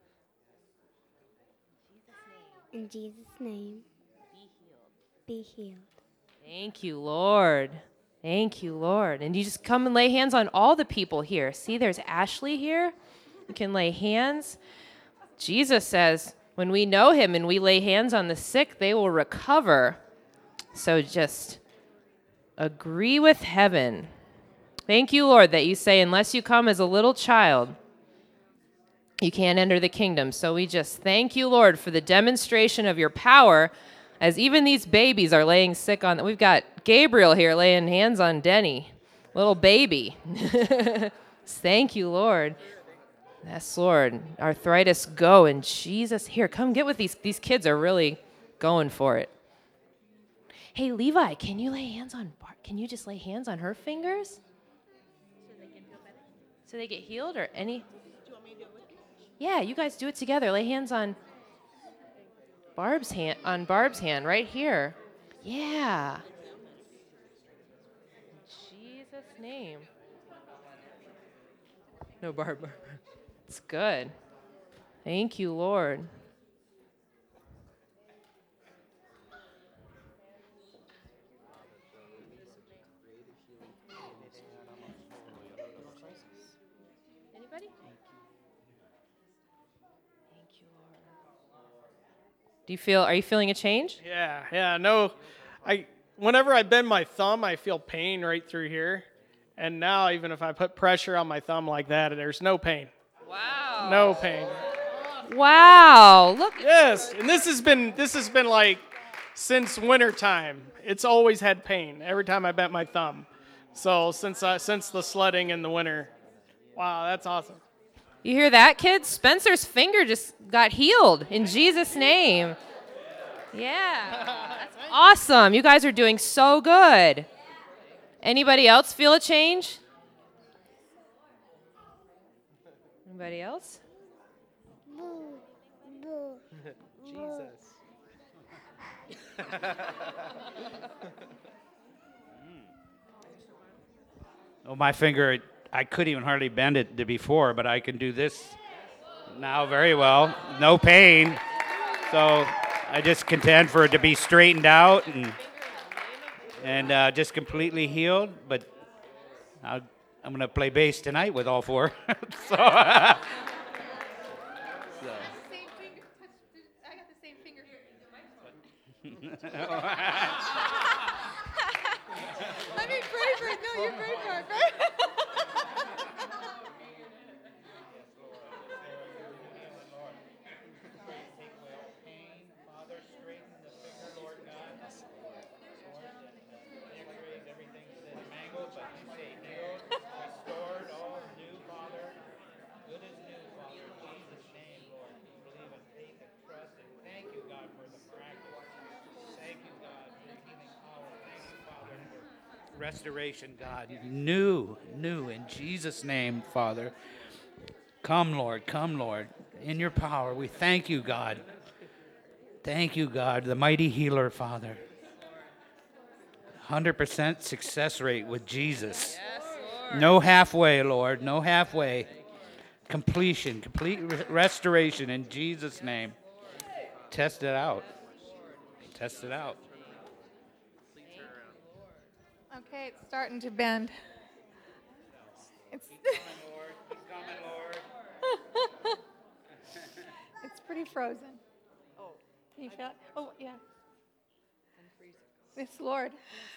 In Jesus' name. Be healed. Thank you, Lord. Thank you, Lord. And you just come and lay hands on all the people here. See, there's Ashley here. You can lay hands. Jesus says, when we know him and we lay hands on the sick, they will recover. So just agree with heaven. Thank you, Lord, that you say, unless you come as a little child, you can't enter the kingdom. So we just thank you, Lord, for the demonstration of your power as even these babies are laying sick on. We've got Gabriel here laying hands on Denny, little baby. Thank you, Lord. Yes, Lord. Arthritis, go in Jesus. Here, come get with these. These kids are really going for it. Hey, Levi, can you just lay hands on her fingers? so they get healed, or any? Yeah, you guys do it together. Lay hands on Barb's hand right here. Yeah. In Jesus' name. No, Barb. It's good. Thank you, Lord. Anybody? Thank you, Lord. Are you feeling a change? Yeah, no. Whenever I bend my thumb, I feel pain right through here. And now, even if I put pressure on my thumb like that, there's no pain. Wow. No pain. Wow. Look. Yes, and this has been like since wintertime. It's always had pain every time I bent my thumb. So since the sledding in the winter. Wow, that's awesome. You hear that, kids? Spencer's finger just got healed in Jesus' name. Yeah. That's awesome. You guys are doing so good. Anybody else feel a change? Anybody else? Jesus. Oh, my finger, I couldn't even hardly bend it before, but I can do this now very well. No pain. So I just contend for it to be straightened out and just completely healed. But I'm going to play bass tonight with all four. So, Let me pray for it. No, you pray for it, right? restoration, God. New in Jesus' name, Father. Come, Lord, in your power. We thank you, God. Thank you, God, the mighty healer, Father. 100% success rate with Jesus. No halfway, Lord, no halfway. Completion, complete restoration in Jesus' name. Test it out. Test it out. Okay, it's starting to bend. It's it's pretty frozen. Oh, can you feel it? Oh, yeah. It's Lord.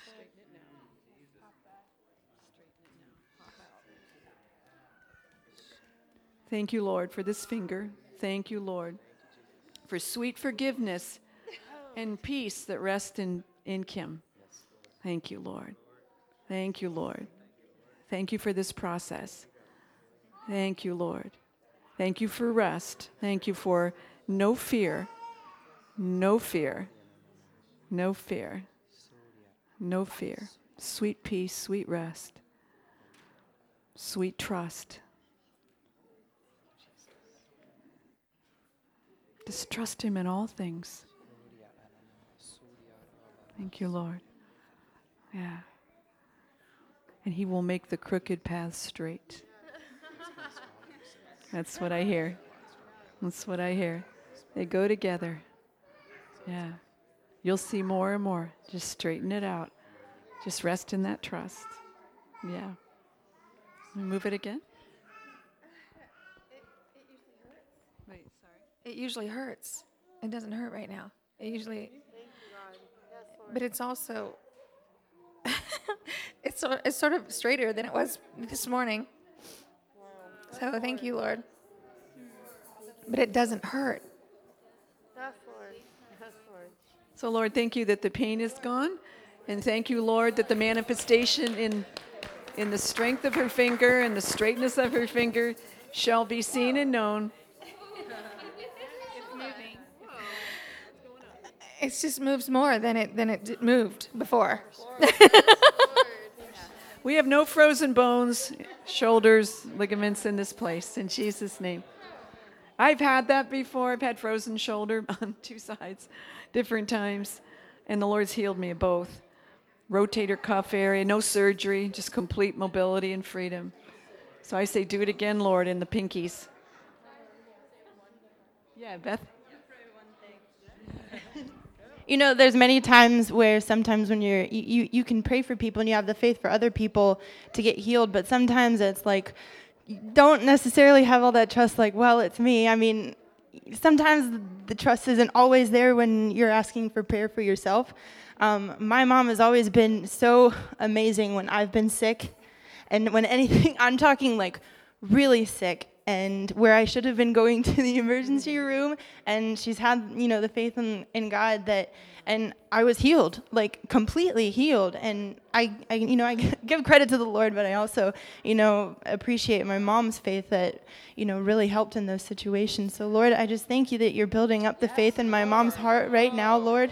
Thank you, Lord, for this finger. Thank you, Lord, for sweet forgiveness and peace that rest in Kim. Thank you, Lord. Thank you, Lord. Thank you for this process. Thank you, Lord. Thank you for rest. Thank you for no fear, no fear, no fear, no fear. Sweet peace, sweet rest, sweet trust. Just trust Him in all things. Thank you, Lord. Yeah. And He will make the crooked paths straight. That's what I hear. That's what I hear. They go together. Yeah. You'll see more and more. Just straighten it out. Just rest in that trust. Yeah. Move it again. It usually hurts. It doesn't hurt right now. It usually, but it's also, it's sort of straighter than it was this morning. So thank you, Lord. But it doesn't hurt. Yes, Lord. Yes, Lord. So, Lord, thank you that the pain is gone. And thank you, Lord, that the manifestation in the strength of her finger and the straightness of her finger shall be seen and known. It just moves more than it moved before. We have no frozen bones, shoulders, ligaments in this place, in Jesus' name. I've had that before. I've had frozen shoulder on two sides, different times, and the Lord's healed me of both. Rotator cuff area, no surgery, just complete mobility and freedom. So I say, do it again, Lord, in the pinkies. Yeah, Beth? You know, there's many times where sometimes when you can pray for people and you have the faith for other people to get healed, but sometimes it's like, you don't necessarily have all that trust, like, well, it's me. I mean, sometimes the trust isn't always there when you're asking for prayer for yourself. My mom has always been so amazing when I've been sick, and when anything, I'm talking like really sick, and where I should have been going to the emergency room, and she's had, you know, the faith in God that, and I was healed, like completely healed, and I give credit to the Lord, but I also, you know, appreciate my mom's faith that, you know, really helped in those situations. So Lord, I just thank you that you're building up the faith in my mom's heart right now, Lord.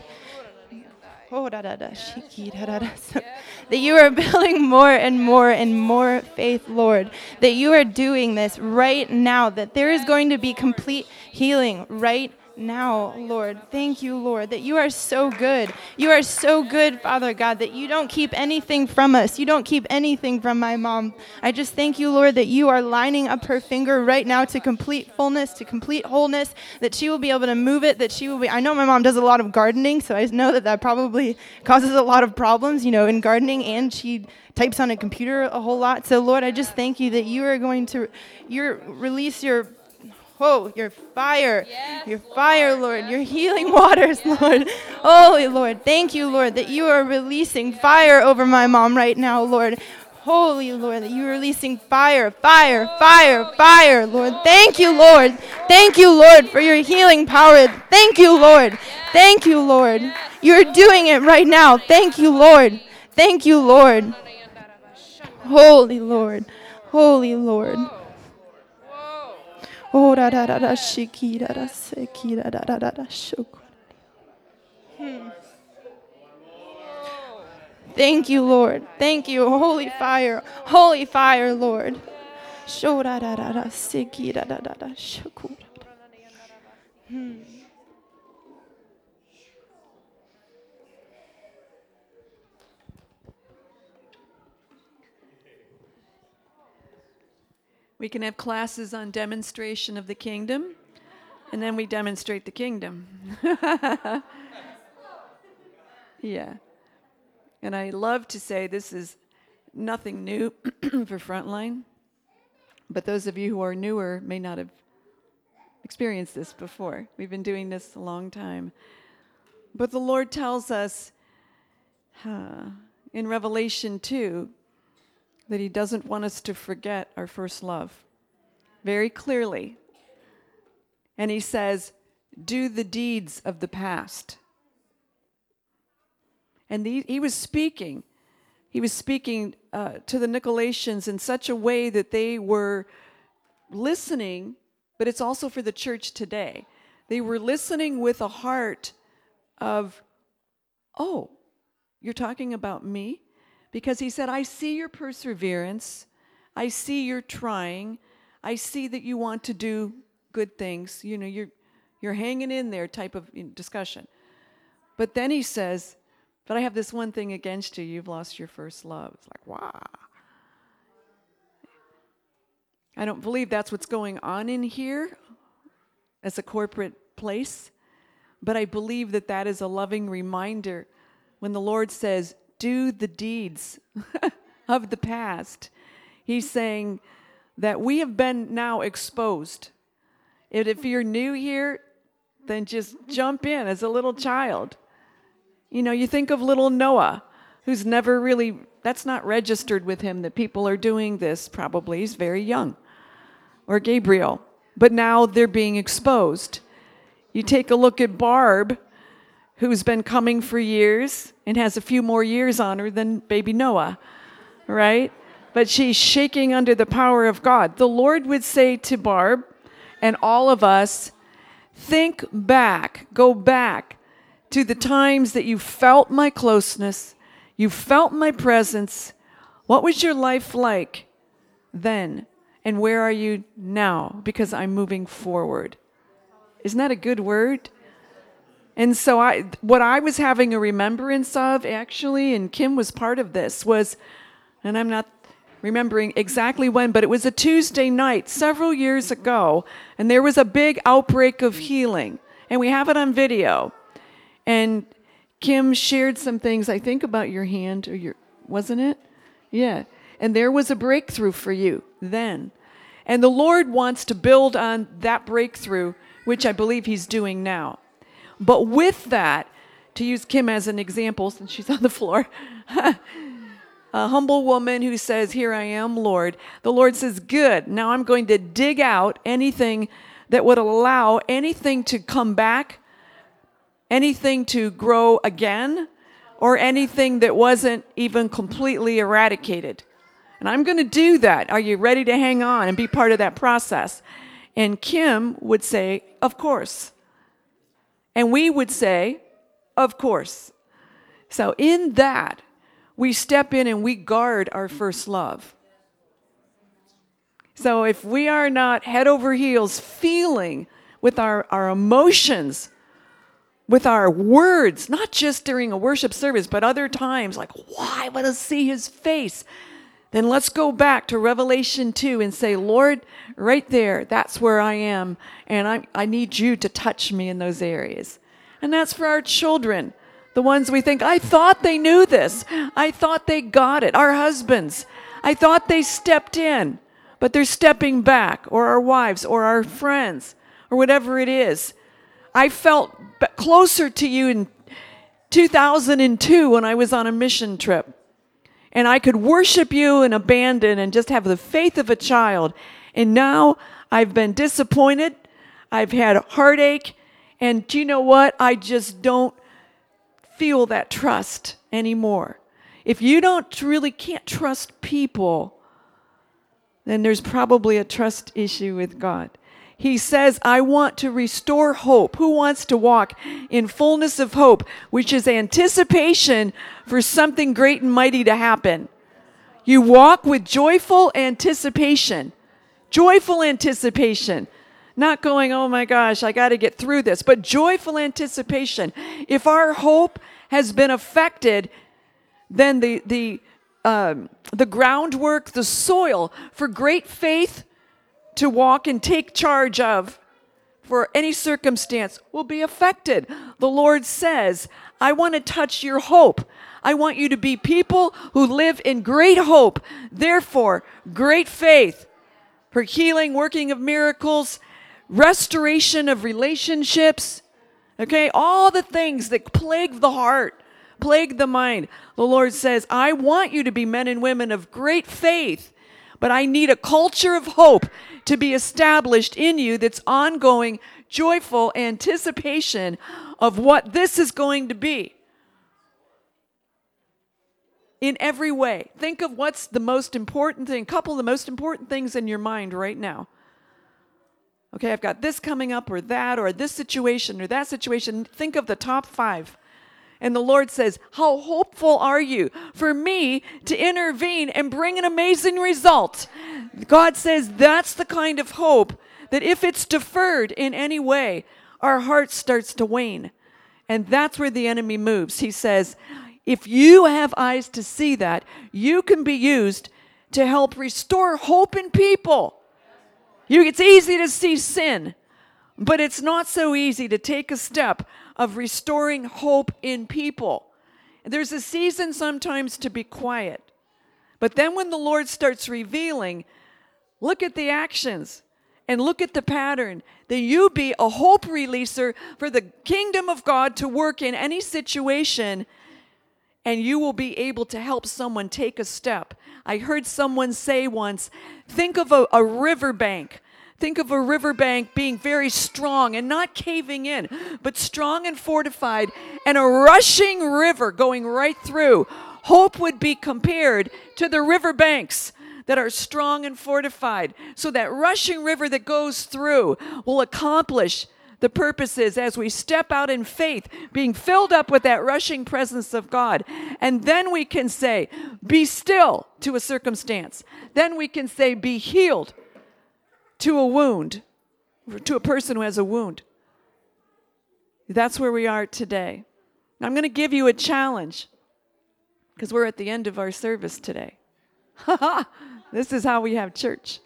That you are building more and more and more faith, Lord. That you are doing this right now. That there is going to be complete healing right now, Lord. Thank you, Lord, that you are so good. You are so good, Father God, that you don't keep anything from us. You don't keep anything from my mom. I just thank you, Lord, that you are lining up her finger right now to complete fullness, to complete wholeness, that she will be able to move it, that she will be, I know my mom does a lot of gardening, so I know that that probably causes a lot of problems, you know, in gardening, and she types on a computer a whole lot. So, Lord, I just thank you that you are going to release your fire, your fire, Lord, your healing waters, Lord. Holy Lord, thank you, Lord, that you are releasing fire over my mom right now, Lord. Holy Lord, that you are releasing fire, fire, fire, fire, Lord. Thank you, Lord. Thank you, Lord, for your healing power. Thank you, Lord. Thank you, Lord. You're doing it right now. Thank you, Lord. Thank you, Lord. Holy Lord. Holy Lord. Thank you, Lord. Thank you, holy fire, Lord. We can have classes on demonstration of the kingdom, and then we demonstrate the kingdom. Yeah. And I love to say this is nothing new for Frontline, but those of you who are newer may not have experienced this before. We've been doing this a long time. But the Lord tells us in Revelation 2 that he doesn't want us to forget our first love very clearly. And he says, do the deeds of the past. And he was speaking to the Nicolaitans in such a way that they were listening, but it's also for the church today. They were listening with a heart of, oh, you're talking about me? Because he said, I see your perseverance. I see you're trying. I see that you want to do good things. You know, you're hanging in there type of discussion. But then he says, but I have this one thing against you. You've lost your first love. It's like, wow. I don't believe that's what's going on in here as a corporate place. But I believe that that is a loving reminder when the Lord says, do the deeds of the past. He's saying that we have been now exposed. If you're new here, then just jump in as a little child. You know, you think of little Noah, who's never really, that's not registered with him that people are doing this probably. He's very young. Or Gabriel. But now they're being exposed. You take a look at Barb, who's been coming for years and has a few more years on her than baby Noah, right? But she's shaking under the power of God. The Lord would say to Barb and all of us, think back, go back to the times that you felt my closeness, you felt my presence. What was your life like then? And where are you now? Because I'm moving forward. Isn't that a good word? And so what I was having a remembrance of, actually, and Kim was part of this, was, and I'm not remembering exactly when, but it was a Tuesday night several years ago, and there was a big outbreak of healing. And we have it on video. And Kim shared some things, I think, about your hand, or wasn't it? Yeah. And there was a breakthrough for you then. And the Lord wants to build on that breakthrough, which I believe he's doing now. But with that, to use Kim as an example, since she's on the floor, a humble woman who says, "Here I am, Lord." The Lord says, "Good. Now I'm going to dig out anything that would allow anything to come back, anything to grow again, or anything that wasn't even completely eradicated. And I'm going to do that. Are you ready to hang on and be part of that process?" And Kim would say, "Of course." And we would say, "Of course." So in that, we step in and we guard our first love. So if we are not head over heels feeling with our emotions, with our words, not just during a worship service, but other times, like, "Why want to see his face?" Then let's go back to Revelation 2 and say, "Lord, right there, that's where I am, and I need you to touch me in those areas." And that's for our children, the ones we think, "I thought they knew this. I thought they got it." Our husbands, "I thought they stepped in," but they're stepping back, or our wives, or our friends, or whatever it is. I felt closer to you in 2002 when I was on a mission trip. And I could worship you and abandon and just have the faith of a child. And now I've been disappointed. I've had heartache. And do you know what? I just don't feel that trust anymore. If you can't trust people, then there's probably a trust issue with God. He says, "I want to restore hope." Who wants to walk in fullness of hope, which is anticipation for something great and mighty to happen? You walk with joyful anticipation. Joyful anticipation. Not going, "Oh my gosh, I got to get through this," but joyful anticipation. If our hope has been affected, then the groundwork, the soil for great faith to walk and take charge of for any circumstance will be affected. The Lord says, "I want to touch your hope. I want you to be people who live in great hope. Therefore, great faith for healing, working of miracles, restoration of relationships." Okay, all the things that plague the heart, plague the mind. The Lord says, "I want you to be men and women of great faith, but I need a culture of hope to be established in you that's ongoing, joyful anticipation of what this is going to be." In every way. Think of what's the most important thing, a couple of the most important things in your mind right now. Okay, I've got this coming up, or that, or this situation, or that situation. Think of the top 5. And the Lord says, "How hopeful are you for me to intervene and bring an amazing result?" God says that's the kind of hope that if it's deferred in any way, our heart starts to wane. And that's where the enemy moves. He says, if you have eyes to see that, you can be used to help restore hope in people. It's easy to see sin, but it's not so easy to take a step of restoring hope in people. There's a season sometimes to be quiet. But then when the Lord starts revealing, look at the actions and look at the pattern, then you be a hope releaser for the kingdom of God to work in any situation, and you will be able to help someone take a step. I heard someone say once, think of a riverbank. Think of a riverbank being very strong and not caving in, but strong and fortified, and a rushing river going right through. Hope would be compared to the riverbanks that are strong and fortified. So that rushing river that goes through will accomplish The purpose is as we step out in faith, being filled up with that rushing presence of God, and then we can say, be still to a circumstance. Then we can say, be healed to a wound, to a person who has a wound. That's where we are today. I'm going to give you a challenge because we're at the end of our service today. This is how we have church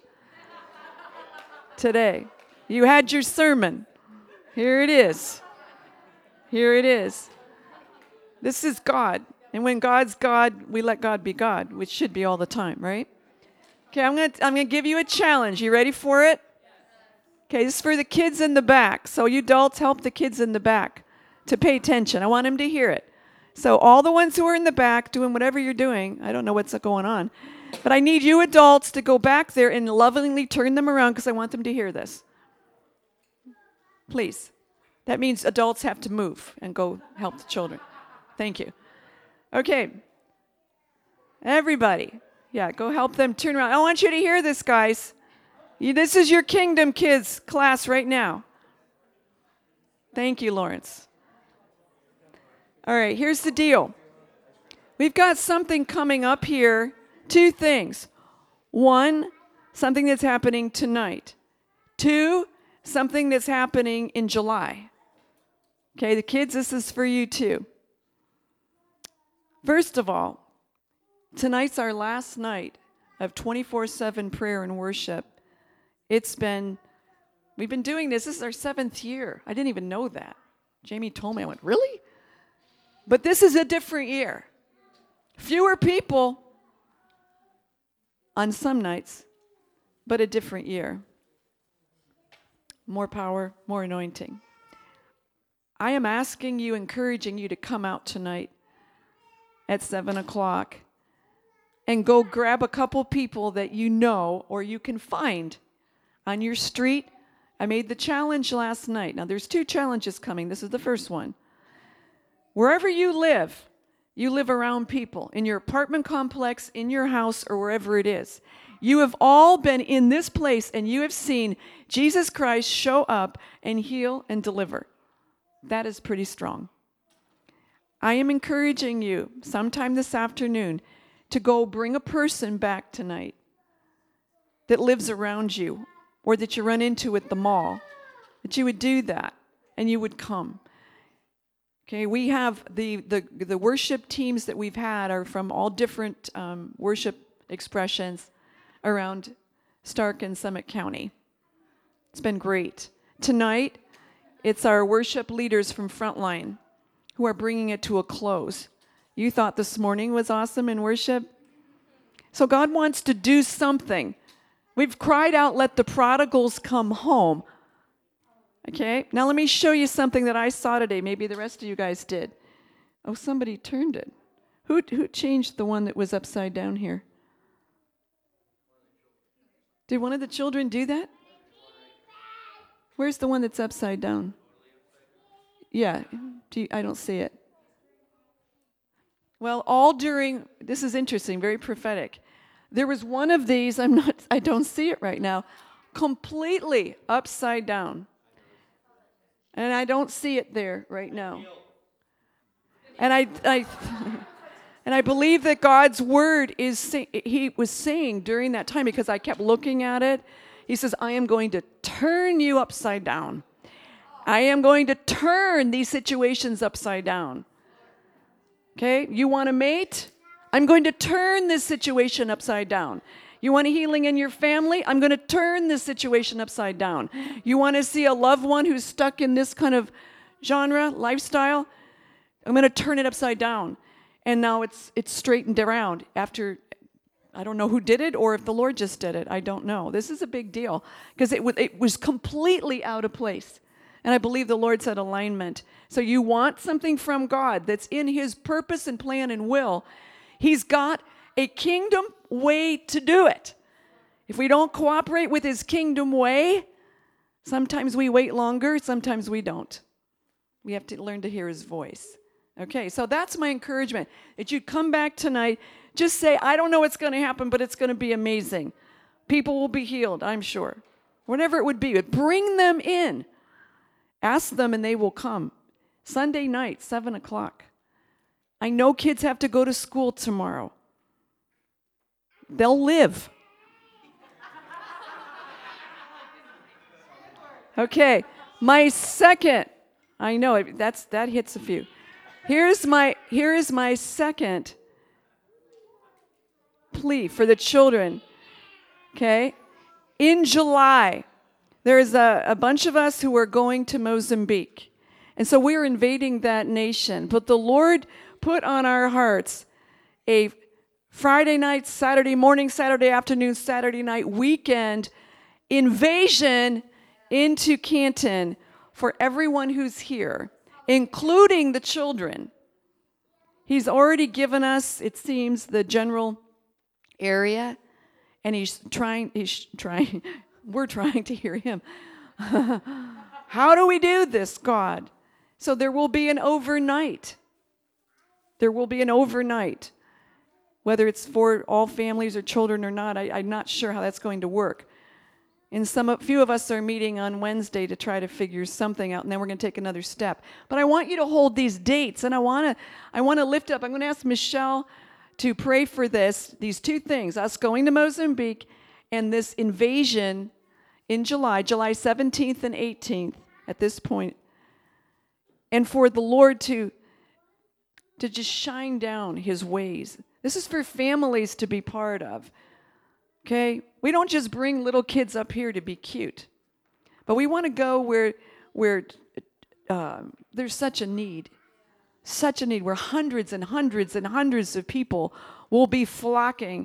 today. You had your sermon. Here it is. Here it is. This is God. And when God's God, we let God be God, which should be all the time, right? Okay, I'm gonna give you a challenge. You ready for it? Okay, this is for the kids in the back. So you adults, help the kids in the back to pay attention. I want them to hear it. So all the ones who are in the back doing whatever you're doing, I don't know what's going on, but I need you adults to go back there and lovingly turn them around because I want them to hear this. Please. That means adults have to move and go help the children. Thank you. Okay. Everybody. Yeah, go help them turn around. I want you to hear this, guys. This is your Kingdom Kids class right now. Thank you, Lawrence. All right, here's the deal. We've got something coming up here. Two things. One, something that's happening tonight. Two, something that's happening in July. Okay, the kids, this is for you too. First of all, tonight's our last night of 24/7 prayer and worship. We've been doing this. This is our 7th year. I didn't even know that. Jamie told me. I went, really? But this is a different year. Fewer people on some nights, but a different year. More power, more anointing. I am asking you, encouraging you to come out tonight at 7 o'clock and go grab a couple people that you know or you can find on your street. I made the challenge last night. Now, there's 2 challenges coming. This is the first one. Wherever you live around people, in your apartment complex, in your house, or wherever it is. You have all been in this place and you have seen Jesus Christ show up and heal and deliver. That is pretty strong. I am encouraging you sometime this afternoon to go bring a person back tonight that lives around you or that you run into at the mall, that you would do that and you would come. Okay, we have the worship teams that we've had are from all different worship expressions around Stark and Summit County. It's been great. Tonight, it's our worship leaders from Frontline who are bringing it to a close. You thought this morning was awesome in worship? So God wants to do something. We've cried out, let the prodigals come home. Okay, now let me show you something that I saw today. Maybe the rest of you guys did. Oh, somebody turned it. Who changed the one that was upside down here? Did one of the children do that? Where's the one that's upside down? Yeah, I don't see it. Well, this is interesting, very prophetic. There was one of these, I don't see it right now, completely upside down. And I don't see it there right now. And I believe that God's word he was saying during that time, because I kept looking at it, he says, I am going to turn you upside down. I am going to turn these situations upside down. Okay, you want a mate? I'm going to turn this situation upside down. You want a healing in your family? I'm going to turn this situation upside down. You want to see a loved one who's stuck in this kind of genre, lifestyle? I'm going to turn it upside down. And now it's straightened around after, I don't know who did it or if the Lord just did it. I don't know. This is a big deal because it was completely out of place. And I believe the Lord said alignment. So you want something from God that's in his purpose and plan and will. He's got a kingdom way to do it. If we don't cooperate with his kingdom way, sometimes we wait longer, sometimes we don't. We have to learn to hear his voice. Okay, so that's my encouragement. That you come back tonight, just say, I don't know what's going to happen, but it's going to be amazing. People will be healed, I'm sure. Whatever it would be, but bring them in. Ask them and they will come. Sunday night, 7 o'clock. I know kids have to go to school tomorrow. They'll live. Okay, my second, I know that hits a few. Here is my second plea for the children. Okay, in July, there's a bunch of us who are going to Mozambique, and so we're invading that nation. But the Lord put on our hearts a Friday night, Saturday morning, Saturday afternoon, Saturday night, weekend invasion into Canton for everyone who's here, including the children. He's already given us, it seems, the general area, and we're trying to hear him. How do we do this, God? So there will be an overnight. There will be an overnight. Whether it's for all families or children or not, I'm not sure how that's going to work. And a few of us are meeting on Wednesday to try to figure something out, and then we're going to take another step. But I want you to hold these dates, and I want to lift up. I'm going to ask Michelle to pray for these two things, us going to Mozambique and this invasion in July 17th and 18th at this point, and for the Lord to just shine down his ways. This is for families to be part of. Okay? We don't just bring little kids up here to be cute, but we want to go where there's such a need, where hundreds and hundreds and hundreds of people will be flocking.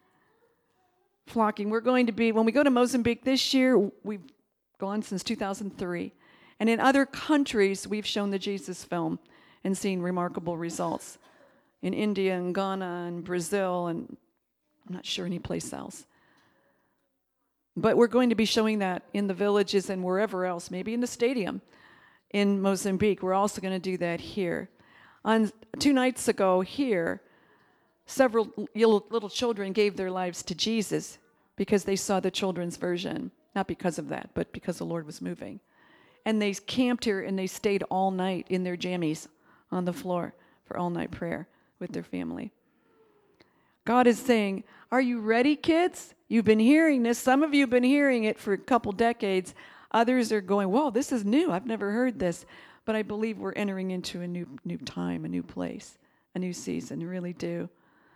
We're going to be, when we go to Mozambique this year, we've gone since 2003, and in other countries, we've shown the Jesus film and seen remarkable results. In India and Ghana and Brazil, and I'm not sure any place else. But we're going to be showing that in the villages and wherever else, maybe in the stadium in Mozambique. We're also going to do that here. On 2 nights ago here, several little children gave their lives to Jesus because they saw the children's version. Not because of that, but because the Lord was moving. And they camped here and they stayed all night in their jammies on the floor for all-night prayer with their family. God is saying, are you ready, kids? You've been hearing this. Some of you have been hearing it for a couple decades. Others are going, whoa, this is new. I've never heard this. But I believe we're entering into a new time, a new place, a new season. I really do.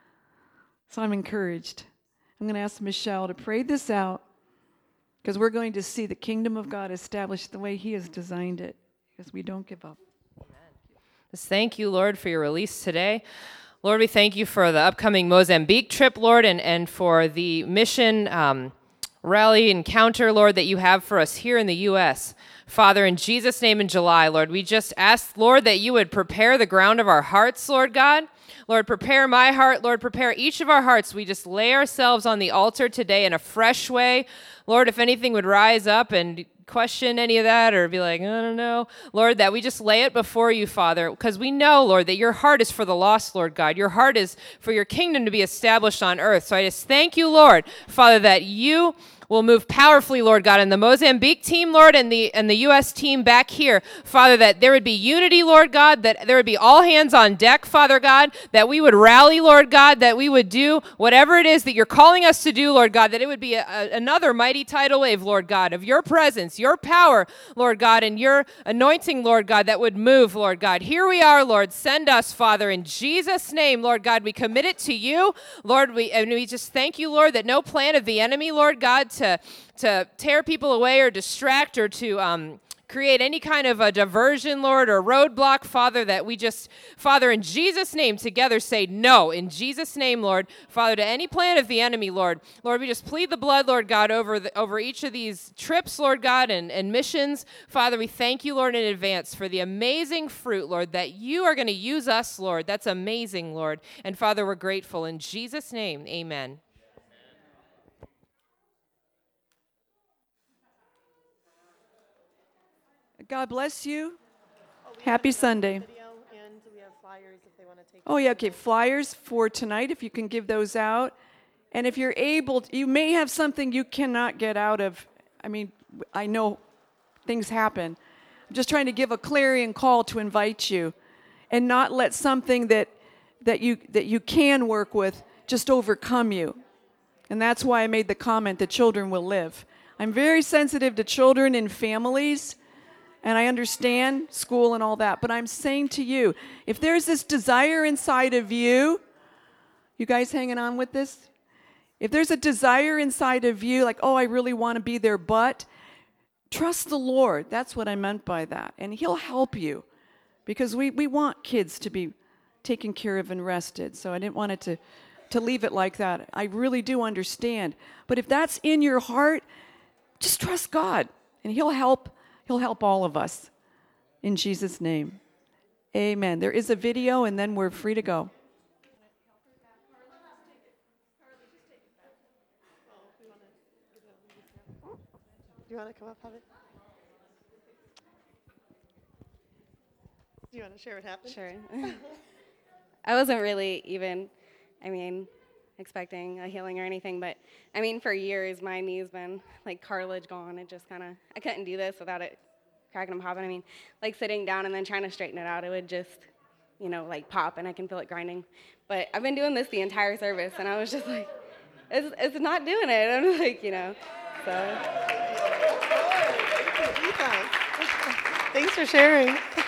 So I'm encouraged. I'm going to ask Michelle to pray this out because we're going to see the kingdom of God established the way he has designed it because we don't give up. Thank you, Lord, for your release today. Lord, we thank you for the upcoming Mozambique trip, Lord, and for the mission rally encounter, Lord, that you have for us here in the U.S. Father, in Jesus' name in July, Lord, we just ask, Lord, that you would prepare the ground of our hearts, Lord God. Lord, prepare my heart. Lord, prepare each of our hearts. We just lay ourselves on the altar today in a fresh way. Lord, if anything would rise up and question any of that or be like, I don't know, Lord, that we just lay it before you, Father, because we know, Lord, that your heart is for the lost, Lord God. Your heart is for your kingdom to be established on earth. So I just thank you, Lord, Father, that you will move powerfully, Lord God, in the Mozambique team, Lord, and the U.S. team back here, Father, that there would be unity, Lord God, that there would be all hands on deck, Father God, that we would rally, Lord God, that we would do whatever it is that you're calling us to do, Lord God, that it would be another mighty tidal wave, Lord God, of your presence, your power, Lord God, and your anointing, Lord God, that would move, Lord God. Here we are, Lord. Send us, Father, in Jesus' name, Lord God. We commit it to you, Lord. We just thank you, Lord, that no plan of the enemy, Lord God, to tear people away or distract or to create any kind of a diversion, Lord, or roadblock, Father, that we just, Father, in Jesus' name together say no. In Jesus' name, Lord, Father, to any plan of the enemy, Lord. Lord, we just plead the blood, Lord God, over each of these trips, Lord God, and missions. Father, we thank you, Lord, in advance for the amazing fruit, Lord, that you are going to use us, Lord. That's amazing, Lord. And Father, we're grateful. In Jesus' name, amen. God bless you. Happy Sunday. Oh, yeah, okay. Flyers for tonight, if you can give those out. And if you're able, you may have something you cannot get out of. I mean, I know things happen. I'm just trying to give a clarion call to invite you and not let something that you can work with just overcome you. And that's why I made the comment that children will live. I'm very sensitive to children and families, and I understand school and all that, but I'm saying to you, if there's this desire inside of you, you guys hanging on with this? If there's a desire inside of you, like, oh, I really want to be there, but trust the Lord. That's what I meant by that. And He'll help you, because we want kids to be taken care of and rested. So I didn't want it to leave it like that. I really do understand. But if that's in your heart, just trust God, and He'll help all of us. In Jesus' name. Amen. There is a video, and then we're free to go. Do you want to come up, Heaven? Do you want to share what happened? Sure. I wasn't really even, expecting a healing or anything, but, for years, my knee's been, cartilage gone. It just kind of, I couldn't do this without it cracking and popping. Sitting down and then trying to straighten it out, it would just, pop, and I can feel it grinding. But I've been doing this the entire service, and I was just like, it's not doing it. I'm so. Thanks for sharing.